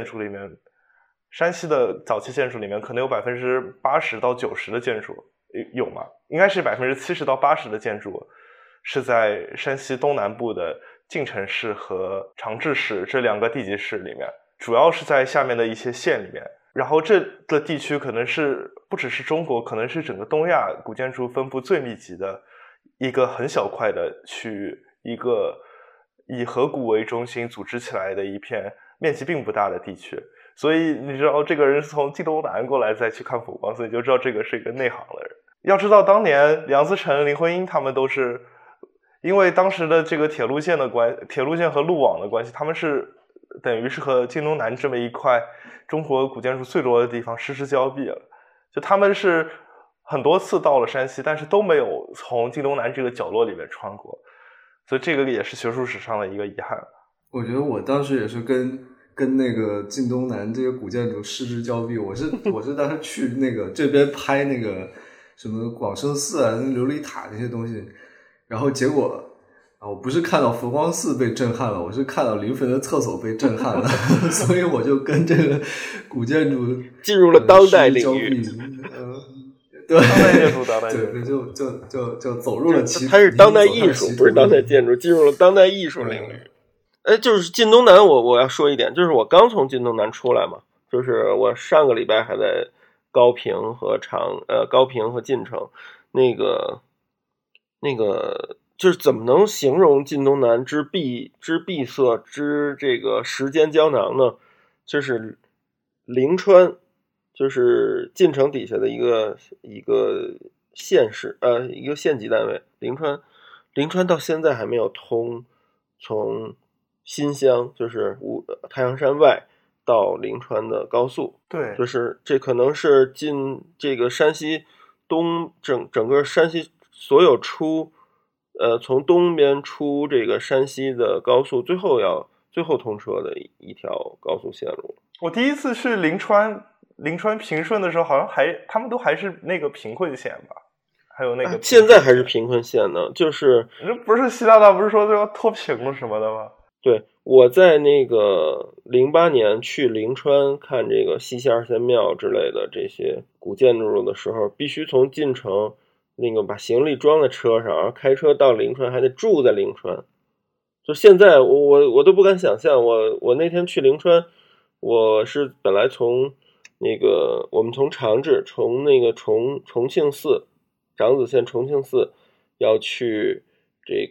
Speaker 3: 早期建筑里面可能有80%到90%的建筑有吗？应该是70%到80%的建筑是在山西东南部的晋城市和长治市这2个地级市里面，主要是在下面的一些县里面。然后这个地区可能是不只是中国，可能是整个东亚古建筑分布最密集的一个很小块的区域，一个以河谷为中心组织起来的一片面积并不大的地区。所以你知道这个人是从晋东南过来再去看佛光寺，你就知道这个是一个内行的人。要知道当年梁思成、林徽因他们都是因为当时的这个铁路线和路网的关系，他们是等于是和晋东南这么一块中国古建筑最多的地方失之交臂了。就他们是很多次到了山西，但是都没有从晋东南这个角落里面穿过，所以这个也是学术史上的一个遗憾。
Speaker 2: 我觉得我当时也是跟那个晋东南这些古建筑失之交臂。我是当时去那个这边拍那个什么广生寺啊、琉璃塔这些东西，然后结果我不是看到佛光寺被震撼了，我是看到临汾的厕所被震撼了，所以我就跟这个古建筑
Speaker 4: 进入了当代领域。
Speaker 2: 对，
Speaker 3: 当代建筑，当代建
Speaker 2: 筑，就走入了其，
Speaker 4: 它是当代艺术，不是当代建筑，进入了当代艺术领域。哎，就是晋东南，我要说一点，就是我刚从晋东南出来嘛，就是我上个礼拜还在高平和晋城，那个就是怎么能形容晋东南之闭塞之这个时间胶囊呢？就是灵川，就是晋城底下的一个县市，一个县级单位。灵川到现在还没有通从新乡，就是太阳山外到灵川的高速。
Speaker 3: 对，
Speaker 4: 就是这可能是进这个山西整个山西所有从东边出这个山西的高速最后通车的一条高速线路。
Speaker 3: 我第一次去临川平顺的时候，好像他们都还是那个贫困县吧，还有那个
Speaker 4: 现在还是贫困县呢，就是
Speaker 3: 不是习大大不是说要脱贫了什么的吗？
Speaker 4: 对，我在那个08年去灵川看这个西溪二仙庙之类的这些古建筑的时候，必须从晋城那个把行李装在车上，然后开车到灵川，还得住在灵川。就现在我都不敢想象，我那天去灵川，我是本来从那个我们从长治从那个重庆寺长子县重庆寺要去这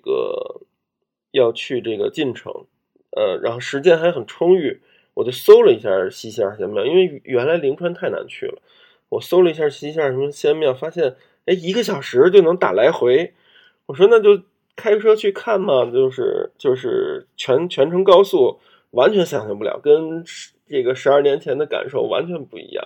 Speaker 4: 个晋城，然后时间还很充裕，我就搜了一下西溪二仙庙，因为原来灵川太难去了，我搜了一下西溪二仙庙，发现1个小时就能打来回，我说那就开车去看嘛，就是全程高速，完全想象不了，跟这个12年前的感受完全不一样。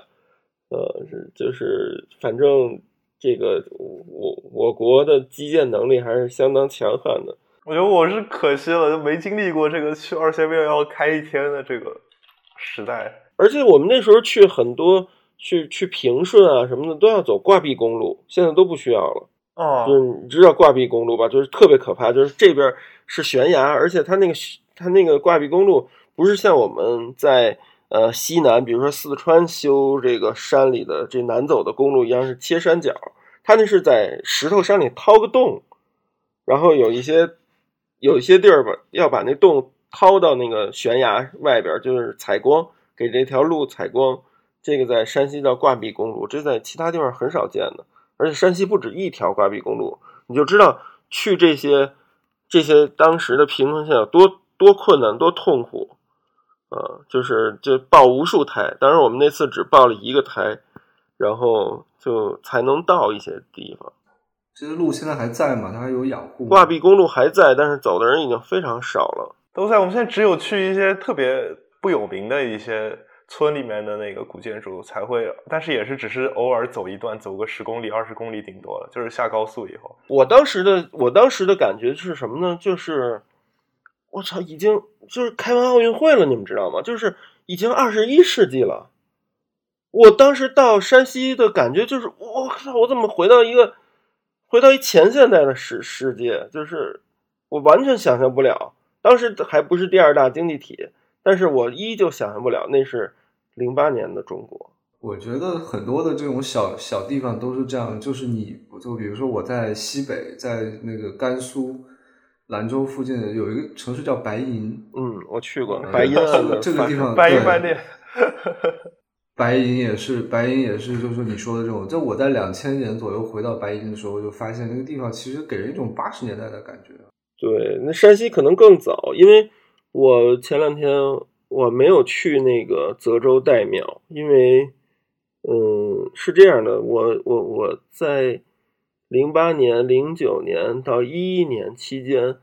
Speaker 4: 就是反正这个我国的基建能力还是相当强悍的。
Speaker 3: 我觉得我是可惜了，就没经历过这个去二仙庙要开1天的这个时代。
Speaker 4: 而且我们那时候去很多去平顺啊什么的都要走挂壁公路，现在都不需要了。就是你知道挂壁公路吧？就是特别可怕，就是这边是悬崖，而且它那个挂壁公路不是像我们在西南，比如说四川修这个山里的这难走的公路一样是切山角，它那是在石头山里掏个洞，然后有一些地儿吧要把那洞掏到那个悬崖外边，就是采光，给这条路采光。这个在山西叫挂壁公路，这在其他地方很少见的。而且山西不止一条挂壁公路，你就知道去这些当时的贫困县有多困难多痛苦。就报无数台，当然我们那次只报了1个台，然后就才能到一些地方。
Speaker 2: 这些路现在还在吗？它还有养护吗？
Speaker 4: 挂壁公路还在，但是走的人已经非常少了。
Speaker 3: 都在，我们现在只有去一些特别不有名的一些村里面的那个古建筑才会，但是也是只是偶尔走一段，走个10公里20公里顶多了，就是下高速以后。
Speaker 4: 我当时的感觉是什么呢？就是我操，已经就是开完奥运会了，你们知道吗？就是已经21世纪了。我当时到山西的感觉就是，我靠，我怎么回到一前现代的世界？就是我完全想象不了。当时还不是第2大经济体，但是我依旧想象不了那是08年的中国。
Speaker 2: 我觉得很多的这种小地方都是这样，就是就比如说我在西北，在那个甘肃兰州附近有一个城市叫白银。
Speaker 4: 我去过白银
Speaker 2: 这个地方，
Speaker 3: 白银饭店。
Speaker 2: 白银也是，就是你说的这种。就我在2000年左右回到白银的时候，就发现那个地方其实给人一种80年代的感觉。对，
Speaker 4: 那山西可能更早，因为我前2天我没有去那个泽州岱庙，因为是这样的，我在08年、09年到11年期间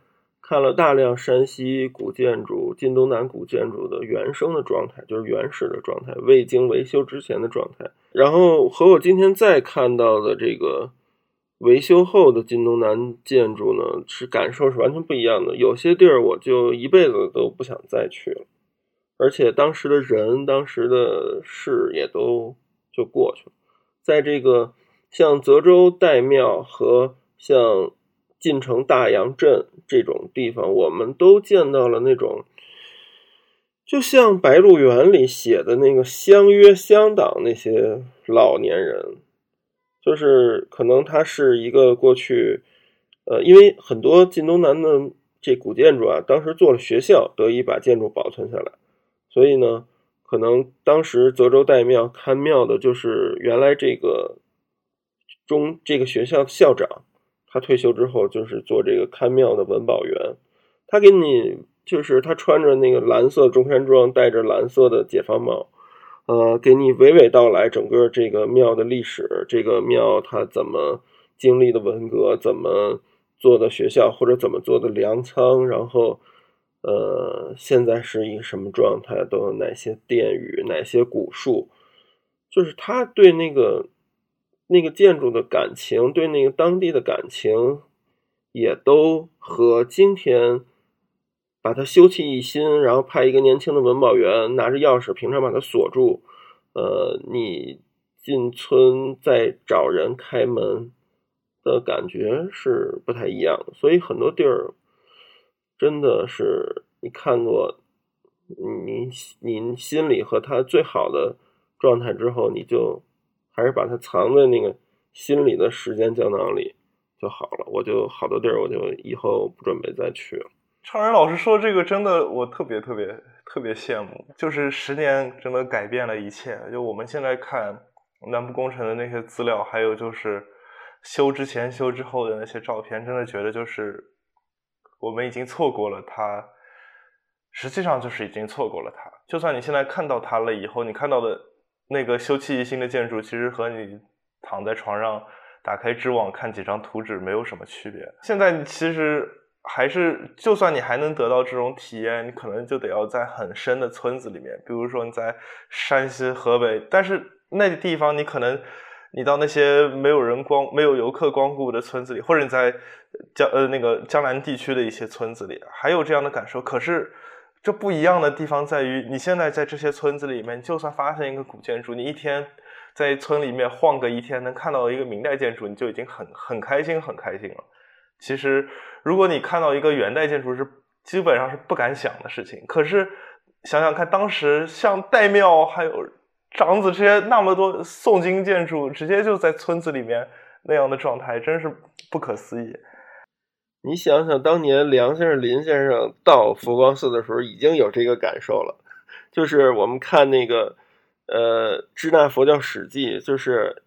Speaker 4: 看了大量山西古建筑、晋东南古建筑的原生的状态，就是原始的状态，未经维修之前的状态。然后和我今天再看到的这个维修后的晋东南建筑呢，感受是完全不一样的。有些地儿我就一辈子都不想再去了，而且当时的人、当时的事也都就过去了。在这个像泽州岱庙和像晋城大阳镇这种地方，我们都见到了那种就像《白鹿原》里写的那个相约乡党那些老年人，就是可能他是一个过去因为很多晋东南的这古建筑啊，当时做了学校，得以把建筑保存下来，所以呢可能当时泽州岱庙看庙的就是原来这个学校的校长，他退休之后就是做这个看庙的文保员，他给你就是他穿着那个蓝色中山装，戴着蓝色的解放帽，给你娓娓道来整个这个庙的历史，这个庙它怎么经历的文革，怎么做的学校，或者怎么做的粮仓，然后现在是一个什么状态，都有哪些殿宇，哪些古树，就是他对那个建筑的感情，对那个当地的感情，也都和今天把它修葺一新，然后派一个年轻的文保员拿着钥匙平常把它锁住，你进村再找人开门的感觉是不太一样的。所以很多地儿真的是你看过你心里和它最好的状态之后，你就还是把它藏在那个心里的时间胶囊里就好了。我就好多地儿我就以后不准备再去了。
Speaker 3: 超人老师说这个真的我特别羡慕，就是10年真的改变了一切。就我们现在看南部工程的那些资料，还有就是修之前修之后的那些照片，真的觉得就是我们已经错过了它，实际上就是已经错过了它。就算你现在看到它了以后，你看到的那个修葺一新的建筑，其实和你躺在床上打开知网看几张图纸没有什么区别。现在你其实还是，就算你还能得到这种体验，你可能就得要在很深的村子里面，比如说你在山西、河北，但是那个地方你可能你到那些没有游客光顾的村子里，或者你在江南地区的一些村子里，还有这样的感受。可是这不一样的地方在于，你现在在这些村子里面，就算发现一个古建筑，你一天在村里面晃个一天，能看到一个明代建筑，你就已经很开心了。其实如果你看到一个元代建筑，是基本上是不敢想的事情。可是想想看，当时像岱庙还有长子这些那么多宋金建筑，直接就在村子里面那样的状态，真是不可思议。
Speaker 4: 你想想当年梁先生、林先生到佛光寺的时候已经有这个感受了，就是我们看那个支那佛教史记，就是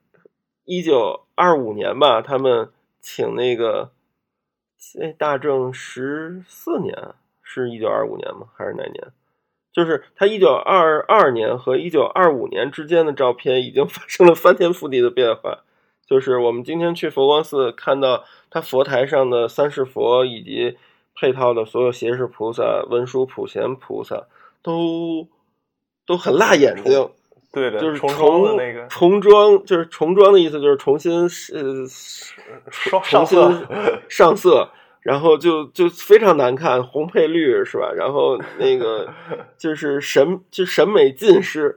Speaker 4: 1925年吧，他们请那个大正14年，是1925年吗？还是哪年？就是他1922年和1925年之间的照片已经发生了翻天覆地的变化。就是我们今天去佛光寺看到他佛台上的三世佛以及配套的所有胁侍菩萨、文殊普贤菩萨都很辣眼睛。
Speaker 3: 对的，
Speaker 4: 就是
Speaker 3: 重装的那个
Speaker 4: 重装，就是重装的意思就是重新上色，然后就非常难看，红配绿是吧？然后那个就是审美尽失，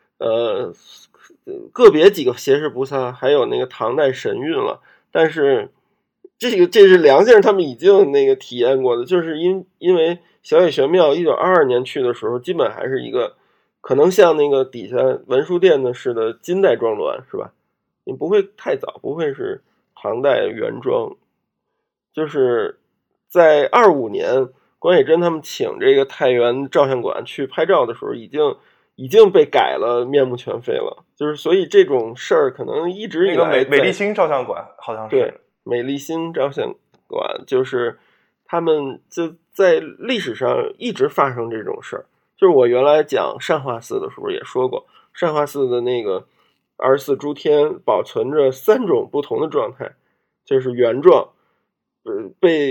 Speaker 4: 个别几个胁侍菩萨还有那个唐代神韵了，但是这是梁先生他们已经那个体验过的，就是因为小野玄庙1922年去的时候，基本还是一个可能像那个底下文殊殿的似的金代装峦是吧？你不会太早，不会是唐代原装。就是在25年关野珍他们请这个太原照相馆去拍照的时候，已经被改了面目全非了。就是所以这种事儿可能一直以来
Speaker 3: 那个美丽新照相馆好像是，
Speaker 4: 对，美丽新照相馆就是他们就在历史上一直发生这种事儿。就是我原来讲善化寺的时候也说过，善化寺的那个24诸天保存着3种不同的状态，就是原状，被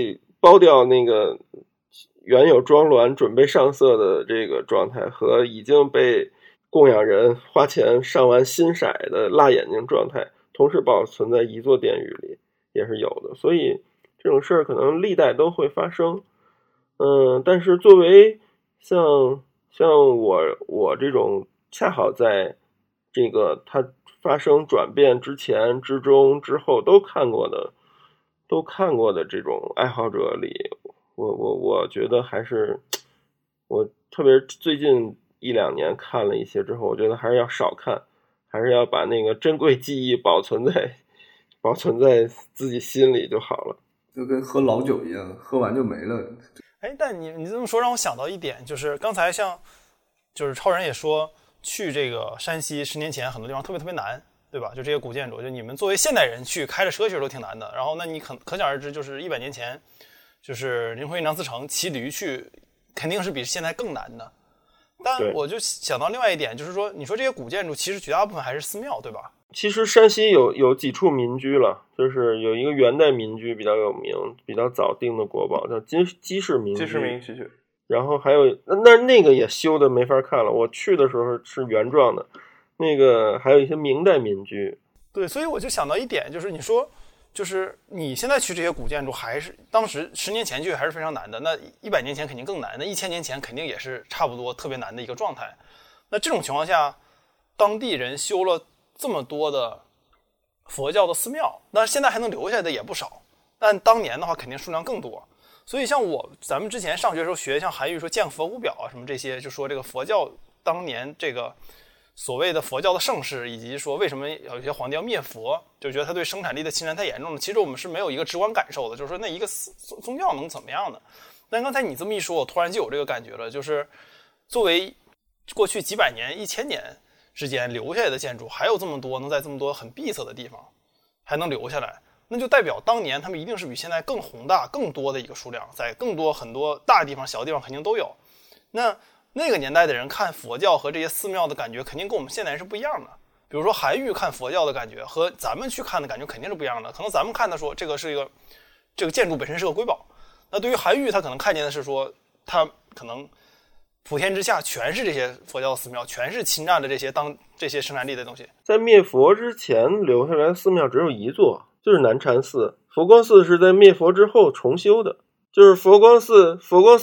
Speaker 4: 剥掉那个原有装卵准备上色的这个状态，和已经被供养人花钱上完新色的辣眼睛状态同时保存在一座殿宇里也是有的。所以这种事儿可能历代都会发生。但是作为像我这种恰好在这个它发生转变之前、之中、之后都看过的这种爱好者里，我觉得还是我特别最近1-2年看了一些之后，我觉得还是要少看，还是要把那个珍贵记忆保存在自己心里就好了。
Speaker 2: 就跟喝老酒一样，喝完就没了。
Speaker 1: 但你这么说让我想到一点，就是刚才就是超人也说去这个山西10年前很多地方特别特别难，对吧？就这些古建筑，就你们作为现代人去开着车其实都挺难的。然后那你可想而知，就是100年前，就是林徽因、梁思成骑驴去，肯定是比现在更难的。但我就想到另外一点，就是说，你说这些古建筑其实绝大部分还是寺庙，对吧？
Speaker 4: 其实山西有几处民居了，就是有一个元代民居比较有名，比较早定的国宝叫鸡市民居。然后还有那个也修的没法看了，我去的时候是原状的。那个还有一些明代民居。
Speaker 1: 对，所以我就想到一点，就是你说，就是你现在去这些古建筑，还是当时10年前去还是非常难的，那100年前肯定更难，那1000年前肯定也是差不多特别难的一个状态。那这种情况下，当地人修了这么多的佛教的寺庙，那现在还能留下来的也不少，但当年的话肯定数量更多。所以像咱们之前上学的时候学像韩愈说见佛骨表啊什么这些，就说这个佛教当年这个所谓的佛教的盛世，以及说为什么有些皇帝要灭佛，就觉得他对生产力的侵占太严重了。其实我们是没有一个直观感受的，就是说那一个宗教能怎么样呢？但刚才你这么一说，我突然就有这个感觉了，就是作为过去几百年、1000年之间留下来的建筑，还有这么多能在这么多很闭塞的地方还能留下来，那就代表当年他们一定是比现在更宏大、更多的一个数量，在更多很多大地方、小地方肯定都有。那个年代的人看佛教和这些寺庙的感觉，肯定跟我们现代人是不一样的。比如说韩愈看佛教的感觉和咱们去看的感觉肯定是不一样的。可能咱们看的说这个建筑本身是个瑰宝，那对于韩愈他可能看见的是说，他可能普天之下全是这些佛教寺庙，全是侵占了这些生产力的东西。
Speaker 4: 在灭佛之前留下来的寺庙只有一座，就是南禅寺。佛光寺是在灭佛之后重修的，就是佛光寺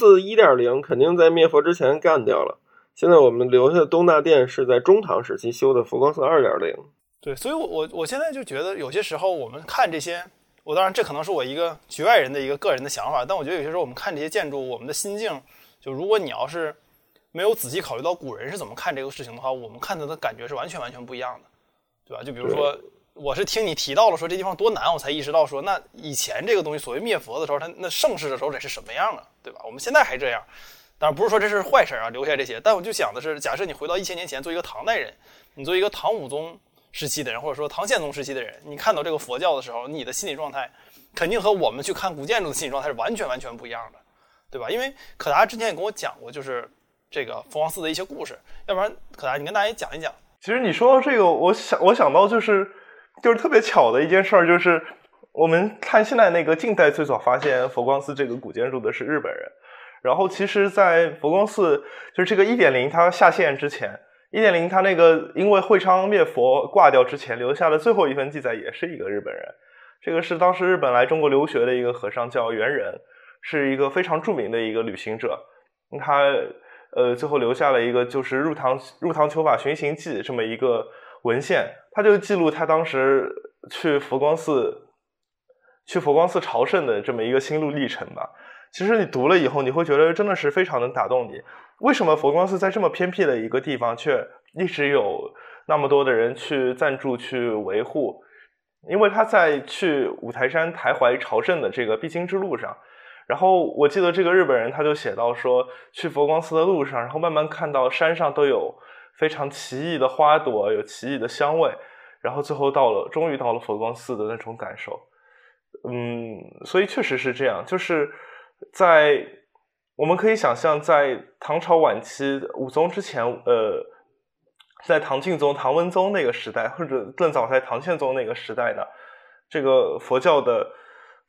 Speaker 4: 1.0 肯定在灭佛之前干掉了。现在我们留下的东大殿是在中唐时期修的佛光寺 2.0。
Speaker 1: 对，所以我现在就觉得有些时候我们看这些，我当然这可能是我一个局外人的一个个人的想法，但我觉得有些时候我们看这些建筑，我们的心境，就如果你要是没有仔细考虑到古人是怎么看这个事情的话，我们看它的感觉是完全不一样的，对吧？就比如说我是听你提到了说这地方多难，我才意识到说那以前这个东西所谓灭佛的时候，它那盛世的时候得是什么样啊，对吧？我们现在还这样，当然不是说这是坏事啊，留下这些，但我就想的是，假设你回到1000年前，做一个唐代人，你做一个唐武宗时期的人，或者说唐宪宗时期的人，你看到这个佛教的时候，你的心理状态肯定和我们去看古建筑的心理状态是完全不一样的，对吧？因为可达之前也跟我讲过，就是这个佛光寺的一些故事，要不然可达你跟大家也讲一讲。
Speaker 3: 其实你说到这个，我想到就是特别巧的一件事儿，就是我们看现在那个近代最早发现佛光寺这个古建筑的是日本人，然后其实在佛光寺就是这个 1.0 它下线之前， 1.0 它那个因为会昌灭佛挂掉之前留下的最后一份记载也是一个日本人，这个是当时日本来中国留学的一个和尚叫元仁，是一个非常著名的一个旅行者，他最后留下了一个就是入唐求法寻行记这么一个文献，他就记录他当时去佛光寺朝圣的这么一个心路历程吧。其实你读了以后，你会觉得真的是非常能打动你。为什么佛光寺在这么偏僻的一个地方，却一直有那么多的人去赞助、去维护？因为他在去五台山台怀朝圣的这个必经之路上，然后我记得这个日本人他就写到说，去佛光寺的路上，然后慢慢看到山上都有非常奇异的花朵，有奇异的香味，然后最后终于到了佛光寺的那种感受。所以确实是这样，就是我们可以想象，在唐朝晚期武宗之前，在唐敬宗、唐文宗那个时代，或者更早在唐宪宗那个时代呢，这个佛教的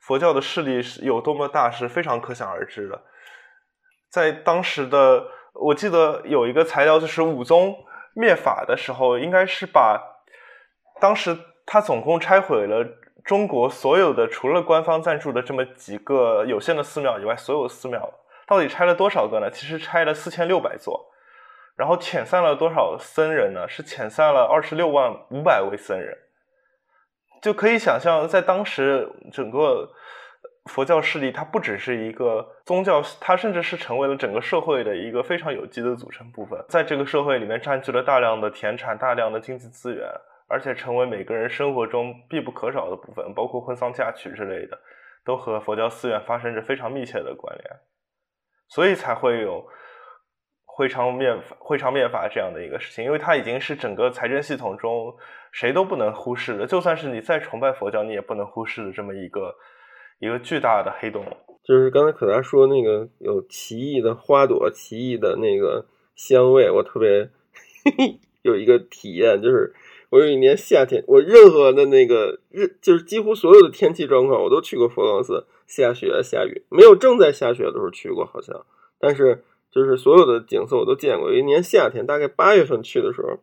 Speaker 3: 佛教的势力有多么大是非常可想而知的。在当时的，我记得有一个材料，就是武宗灭法的时候，应该是把当时他总共拆毁了中国所有的除了官方赞助的这么几个有限的寺庙以外，所有寺庙到底拆了多少个呢？其实拆了4600座，然后遣散了多少僧人呢？是遣散了26.5万位僧人。就可以想象，在当时整个佛教势力，它不只是一个宗教，它甚至是成为了整个社会的一个非常有机的组成部分，在这个社会里面占据了大量的田产、大量的经济资源，而且成为每个人生活中必不可少的部分，包括婚丧嫁娶之类的，都和佛教寺院发生着非常密切的关联，所以才会有会昌灭法这样的一个事情，因为它已经是整个财政系统中谁都不能忽视的，就算是你再崇拜佛教，你也不能忽视的这么一个巨大的黑洞。
Speaker 4: 就是刚才可达说那个有奇异的花朵、奇异的那个香味，我特别有一个体验，就是我有一年夏天，我任何的那个就是几乎所有的天气状况我都去过佛光寺，下雪下雨，没有正在下雪的时候去过好像，但是就是所有的景色我都见过。有一年夏天大概8月份去的时候，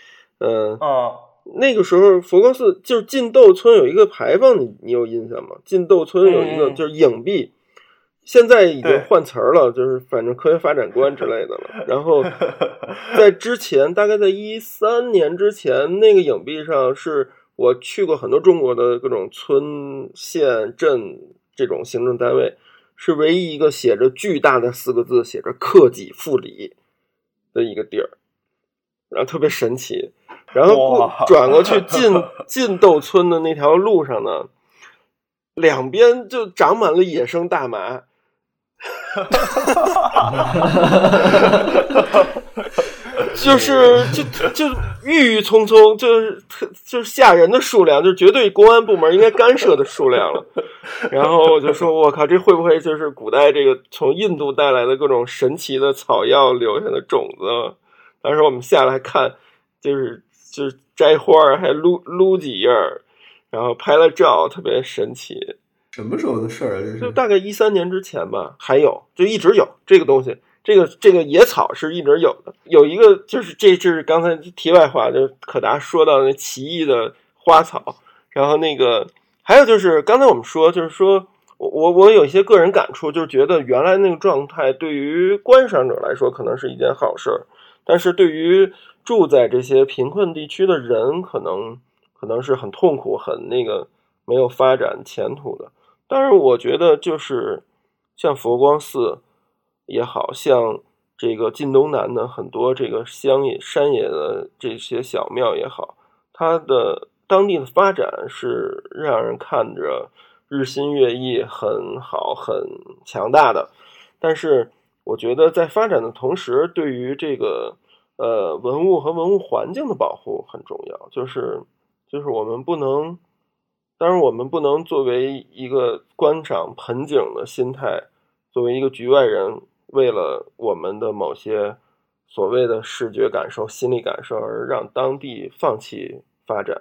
Speaker 4: 那个时候佛光寺就是进斗村有一个牌坊，你有印象吗？进斗村有一个就是影壁，现在已经换词儿了，就是反正科学发展观之类的了。然后在之前，大概在13年之前，那个影壁上是我去过很多中国的各种村、县、镇这种行政单位，是唯一一个写着巨大的4个字，写着克己复礼的一个地儿，然后特别神奇。然后转过去进斗村的那条路上呢，两边就长满了野生大麻，就是郁郁葱葱，就是吓人的数量，就是绝对公安部门应该干涉的数量了。然后我就说，我靠，这会不会就是古代这个从印度带来的各种神奇的草药留下的种子？当时我们下来看，就是摘花还撸几叶，然后拍了照，特别神奇。
Speaker 2: 什么时候的事儿？
Speaker 4: 就大概13年之前吧，还有就一直有这个东西，这个野草是一直有的。有一个就是这是刚才题外话，就是可达说到那奇异的花草，然后那个还有就是刚才我们说，就是说我有一些个人感触，就是觉得原来那个状态对于观赏者来说可能是一件好事，但是对于住在这些贫困地区的人可能是很痛苦，很那个没有发展前途的。但是我觉得就是像佛光寺也好，像这个晋东南的很多这个乡野山野的这些小庙也好，它的当地的发展是让人看着日新月异，很好很强大的。但是我觉得在发展的同时，对于这个文物和文物环境的保护很重要，就是我们不能，当然我们不能作为一个观赏盆景的心态，作为一个局外人，为了我们的某些所谓的视觉感受、心理感受而让当地放弃发展，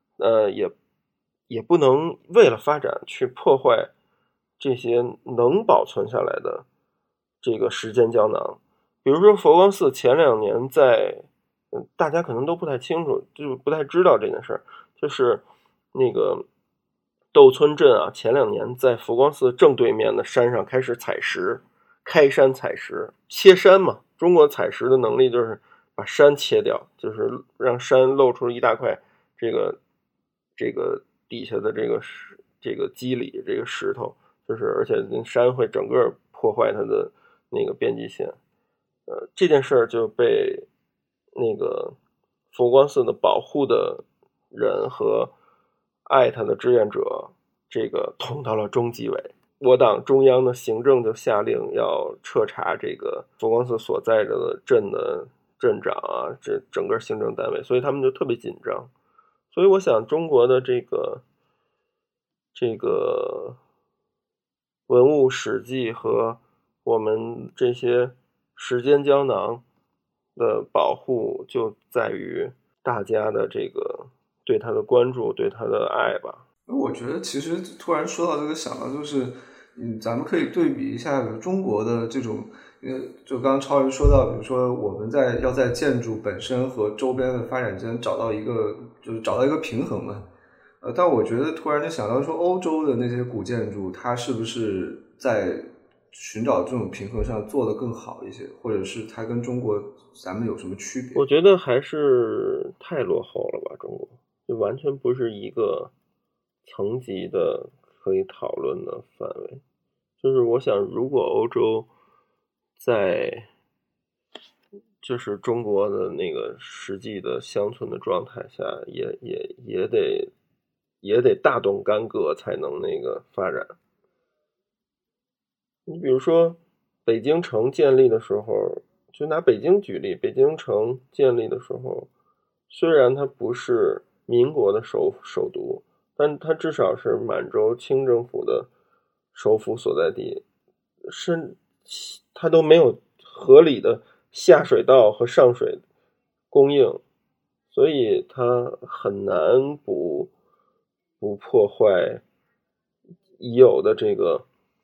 Speaker 4: 也不能为了发展去破坏这些能保存下来的这个时间胶囊。比如说佛光寺前2年在大家可能都不太清楚，就不太知道这件事儿，就是那个斗村镇啊，前2年在佛光寺正对面的山上开始采石，开山采石，切山嘛。中国采石的能力就是把山切掉，就是让山露出一大块这个底下的这个肌理，这个石头，就是而且山会整个破坏它的那个边际线。这件事儿就被那个佛光寺的保护的人和爱他的志愿者这个捅到了中纪委。我党中央的行政就下令要彻查这个佛光寺所在的镇的镇长啊，这整个行政单位，所以他们就特别紧张。所以我想中国的这个文物史迹和我们这些时间胶囊的保护就在于大家的这个对它的关注，对它的爱吧。
Speaker 2: 我觉得其实突然说到这个，想到就是，咱们可以对比一下中国的这种，就刚刚超人说到，比如说我们要在建筑本身和周边的发展间找到一个平衡嘛。但我觉得突然就想到说，欧洲的那些古建筑，它是不是在寻找这种平衡上做得更好一些，或者是它跟中国咱们有什么区别？
Speaker 4: 我觉得还是太落后了吧，中国就完全不是一个层级的可以讨论的范围。就是我想，如果欧洲在就是中国的那个实际的乡村的状态下，也得大动干戈才能那个发展。你比如说北京城建立的时候，就拿北京举例，北京城建立的时候，虽然它不是民国的首都，但它至少是满洲清政府的首府所在地，它都没有合理的下水道和上水供应，所以它很难不破坏已有的这个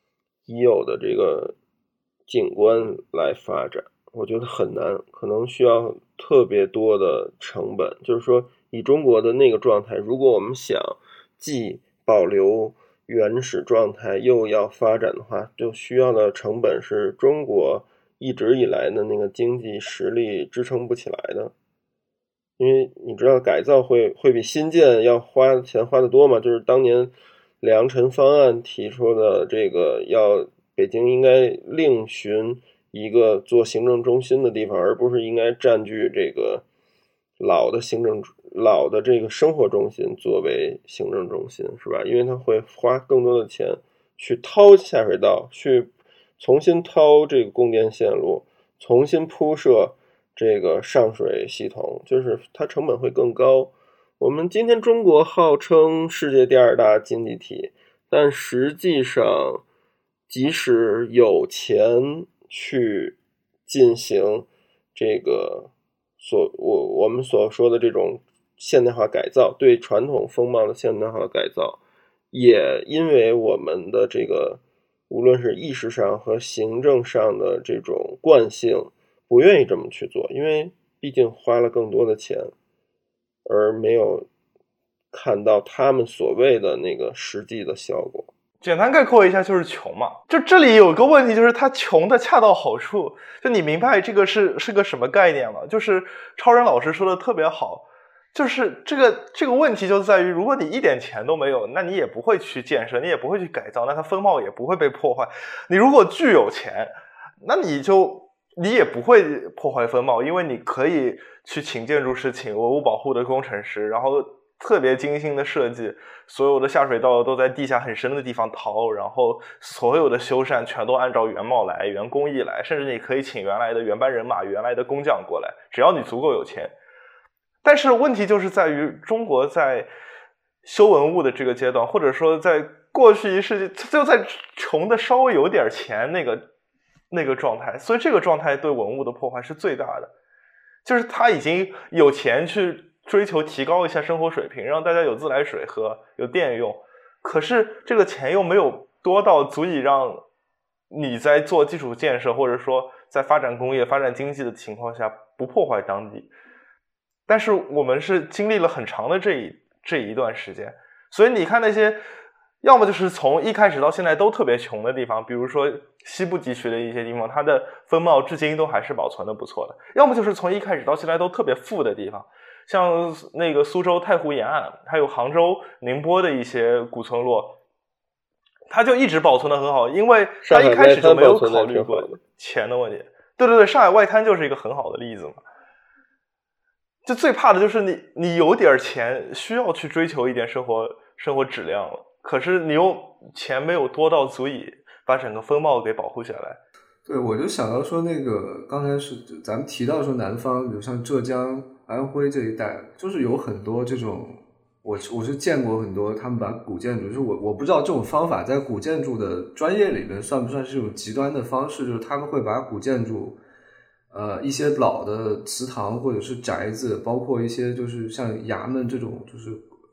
Speaker 4: 景观来发展。我觉得很难，可能需要特别多的成本。就是说以中国的那个状态，如果我们想既保留原始状态又要发展的话，就需要的成本是中国一直以来的那个经济实力支撑不起来的。因为你知道改造会比新建要花钱花得多嘛，就是当年良辰方案提出的这个，要北京应该另寻一个做行政中心的地方，而不是应该占据这个老的这个生活中心作为行政中心，是吧？因为它会花更多的钱去掏下水道，去重新掏这个供电线路，重新铺设这个上水系统，就是它成本会更高。我们今天中国号称世界第2大经济体，但实际上即使有钱去进行这个我们所说的这种现代化改造，对传统风貌的现代化改造，也因为我们的这个无论是意识上和行政上的这种惯性，不愿意这么去做，因为毕竟花了更多的钱，而没有看到他们所谓的那个实际的效果。
Speaker 3: 简单概括一下就是穷嘛。就这里有个问题，就是他穷的恰到好处。就你明白这个是个什么概念吗？就是超人老师说的特别好，就是这个问题就在于，如果你一点钱都没有，那你也不会去建设，你也不会去改造，那它风貌也不会被破坏。你如果巨有钱，那你也不会破坏风貌，因为你可以去请建筑师，请文物保护的工程师，然后特别精心的设计，所有的下水道都在地下很深的地方掏，然后所有的修缮全都按照原貌来，原工艺来，甚至你可以请原来的原班人马，原来的工匠过来，只要你足够有钱。但是问题就是在于，中国在修文物的这个阶段，或者说在过去一世纪，就在穷的稍微有点钱那个状态，所以这个状态对文物的破坏是最大的。就是他已经有钱去追求提高一下生活水平，让大家有自来水喝，有电用，可是这个钱又没有多到足以让你在做基础建设，或者说在发展工业、发展经济的情况下不破坏当地。但是我们是经历了很长的这一段时间，所以你看那些要么就是从一开始到现在都特别穷的地方，比如说西部地区的一些地方，它的风貌至今都还是保存的不错的；要么就是从一开始到现在都特别富的地方，像那个苏州太湖沿岸，还有杭州、宁波的一些古村落，它就一直保存的很好，因为它一开始就没有考虑过钱的问题。对，上海外滩就是一个很好的例子嘛。就最怕的就是你有点钱，需要去追求一点生活质量了，可是你又钱没有多到足以把整个风貌给保护下来。
Speaker 2: 对，我就想到说那个刚才是咱们提到说南方，比如像浙江、安徽这一带，就是有很多这种，我是见过很多他们把古建筑，就是我不知道这种方法在古建筑的专业里面算不算是一种极端的方式，就是他们会把古建筑一些老的祠堂或者是宅子，包括一些就是像衙门这种就是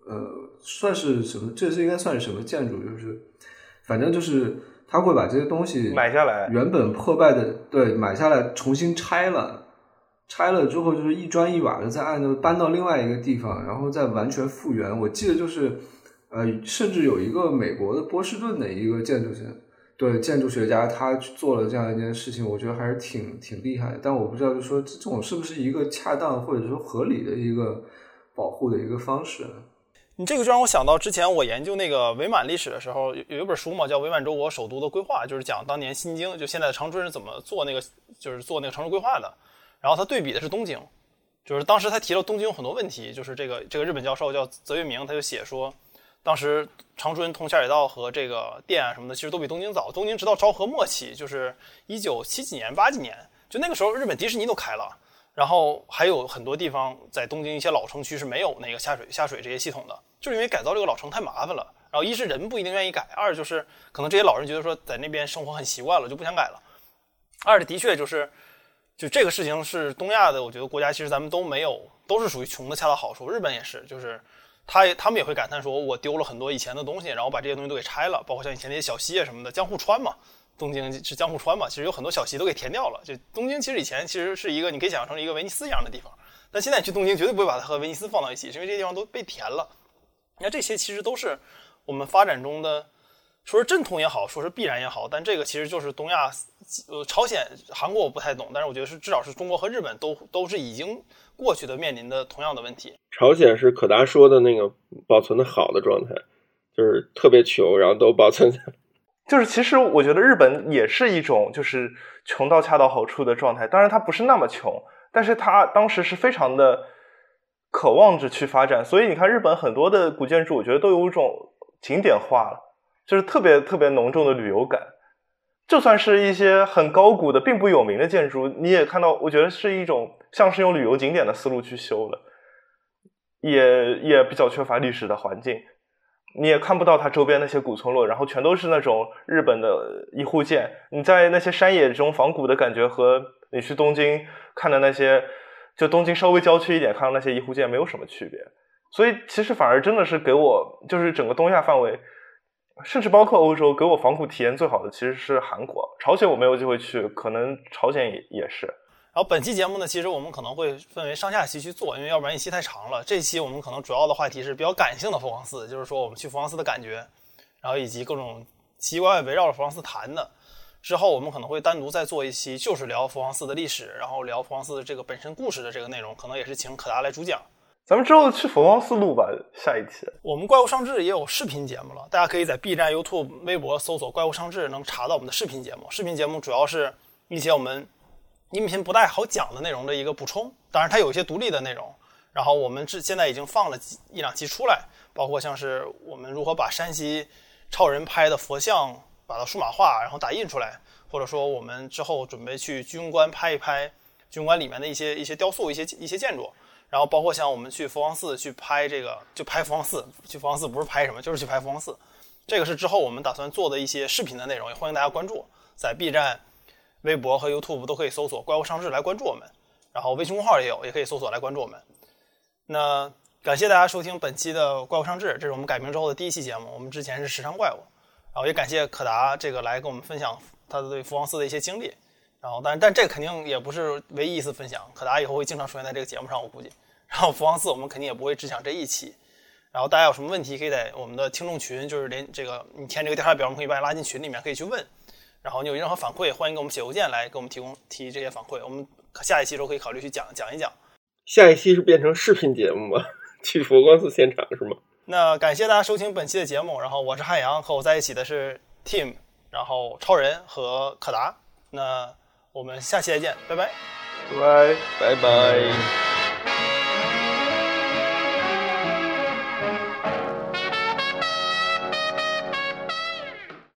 Speaker 2: 算是什么？这是应该算是什么建筑？就是反正就是他会把这些东西
Speaker 3: 买下来，
Speaker 2: 原本破败的对买下来重新拆了之后就是一砖一瓦的再搬到另外一个地方，然后再完全复原。我记得就是甚至有一个美国的波士顿的一个建筑学家，他做了这样一件事情，我觉得还是挺厉害的。但我不知道，就是说这种是不是一个恰当或者说合理的一个保护的一个方式。
Speaker 1: 你这个就让我想到之前我研究那个伪满历史的时候，有一本书嘛，叫《伪满洲国首都的规划》，就是讲当年新京就现在的长春是怎么做那个城市规划的。然后他对比的是东京，就是当时他提了东京有很多问题，就是这个日本教授叫泽月明，他就写说，当时长春通下水道和这个电啊什么的，其实都比东京早。东京直到昭和末期，就是1970几年、80几年，就那个时候日本迪士尼都开了。然后还有很多地方在东京一些老城区是没有那个下水这些系统的，就是因为改造这个老城太麻烦了。然后一是人不一定愿意改，二就是可能这些老人觉得说在那边生活很习惯了，就不想改了。二是的确就这个事情是东亚的，我觉得国家其实咱们都没有，都是属于穷的恰到好处。日本也是，就是他们也会感叹说，我丢了很多以前的东西，然后把这些东西都给拆了，包括像以前那些小溪啊什么的，江户川嘛。东京是江户川嘛，其实有很多小溪都给填掉了。就东京其实以前其实是一个你可以想象成一个威尼斯一样的地方，但现在去东京绝对不会把它和威尼斯放到一起，是因为这些地方都被填了。那这些其实都是我们发展中的，说是阵痛也好，说是必然也好，但这个其实就是东亚，朝鲜、韩国我不太懂，但是我觉得至少是中国和日本都是已经过去的面临的同样的问题。
Speaker 4: 朝鲜是可达说的那个保存的好的状态，就是特别穷，然后都保存下来。
Speaker 3: 就是其实我觉得日本也是一种就是穷到恰到好处的状态，当然它不是那么穷，但是它当时是非常的渴望着去发展，所以你看日本很多的古建筑我觉得都有一种景点化了，就是特别特别浓重的旅游感。就算是一些很高古的并不有名的建筑，你也看到我觉得是一种像是用旅游景点的思路去修了，也比较缺乏历史的环境，你也看不到它周边那些古村落，然后全都是那种日本的一户建。你在那些山野中仿古的感觉和你去东京看的那些，就东京稍微郊区一点看到那些一户建没有什么区别。所以其实反而真的是给我，就是整个东亚范围甚至包括欧洲，给我仿古体验最好的其实是韩国。朝鲜我没有机会去，可能朝鲜也是。
Speaker 1: 然后本期节目呢，其实我们可能会分为上下期去做，因为要不然一期太长了。这期我们可能主要的话题是比较感性的佛光寺，就是说我们去佛光寺的感觉，然后以及各种奇怪围绕着佛光寺谈的。之后我们可能会单独再做一期，就是聊佛光寺的历史，然后聊佛光寺的这个本身故事的这个内容，可能也是请可达来主讲。
Speaker 3: 咱们之后去佛光寺录吧，下一期。
Speaker 1: 我们怪物上志也有视频节目了，大家可以在 B 站、YouTube、微博搜索怪物上志，能查到我们的视频节目。视频节目主要是一些我们音频不太好讲的内容的一个补充，当然它有一些独立的内容。然后我们现在已经放了一两期出来，包括像是我们如何把山西超人拍的佛像把它数码化，然后打印出来，或者说我们之后准备去居庸关拍一拍居庸关里面的一些雕塑、一些建筑。然后包括像我们去佛光寺去拍这个，就拍佛光寺，去佛光寺不是拍什么，就是去拍佛光寺。这个是之后我们打算做的一些视频的内容，也欢迎大家关注，在 B 站、微博和 YouTube 都可以搜索怪物上志来关注我们，然后微信公号也有，也可以搜索来关注我们。那感谢大家收听本期的怪物上志，这是我们改名之后的第一期节目，我们之前是时尚怪物。然后也感谢可达这个来跟我们分享他对佛光寺的一些经历。然后但这肯定也不是唯一一次分享，可达以后会经常出现在这个节目上，我估计。然后佛光寺我们肯定也不会只讲这一期，然后大家有什么问题可以在我们的听众群，就是连这个你填这个调查表，我们可以把你拉进群里面，可以去问。然后你有任何反馈，欢迎给我们写邮件来给我们提这些反馈，我们下一期都可以考虑去讲一讲。
Speaker 4: 下一期是变成视频节目吗？去佛光寺现场是吗？
Speaker 1: 那感谢大家收听本期的节目，然后我是汉阳，和我在一起的是 Tim， 然后超人和可达。那我们下期再见，拜拜，
Speaker 3: 拜拜，
Speaker 4: 拜拜。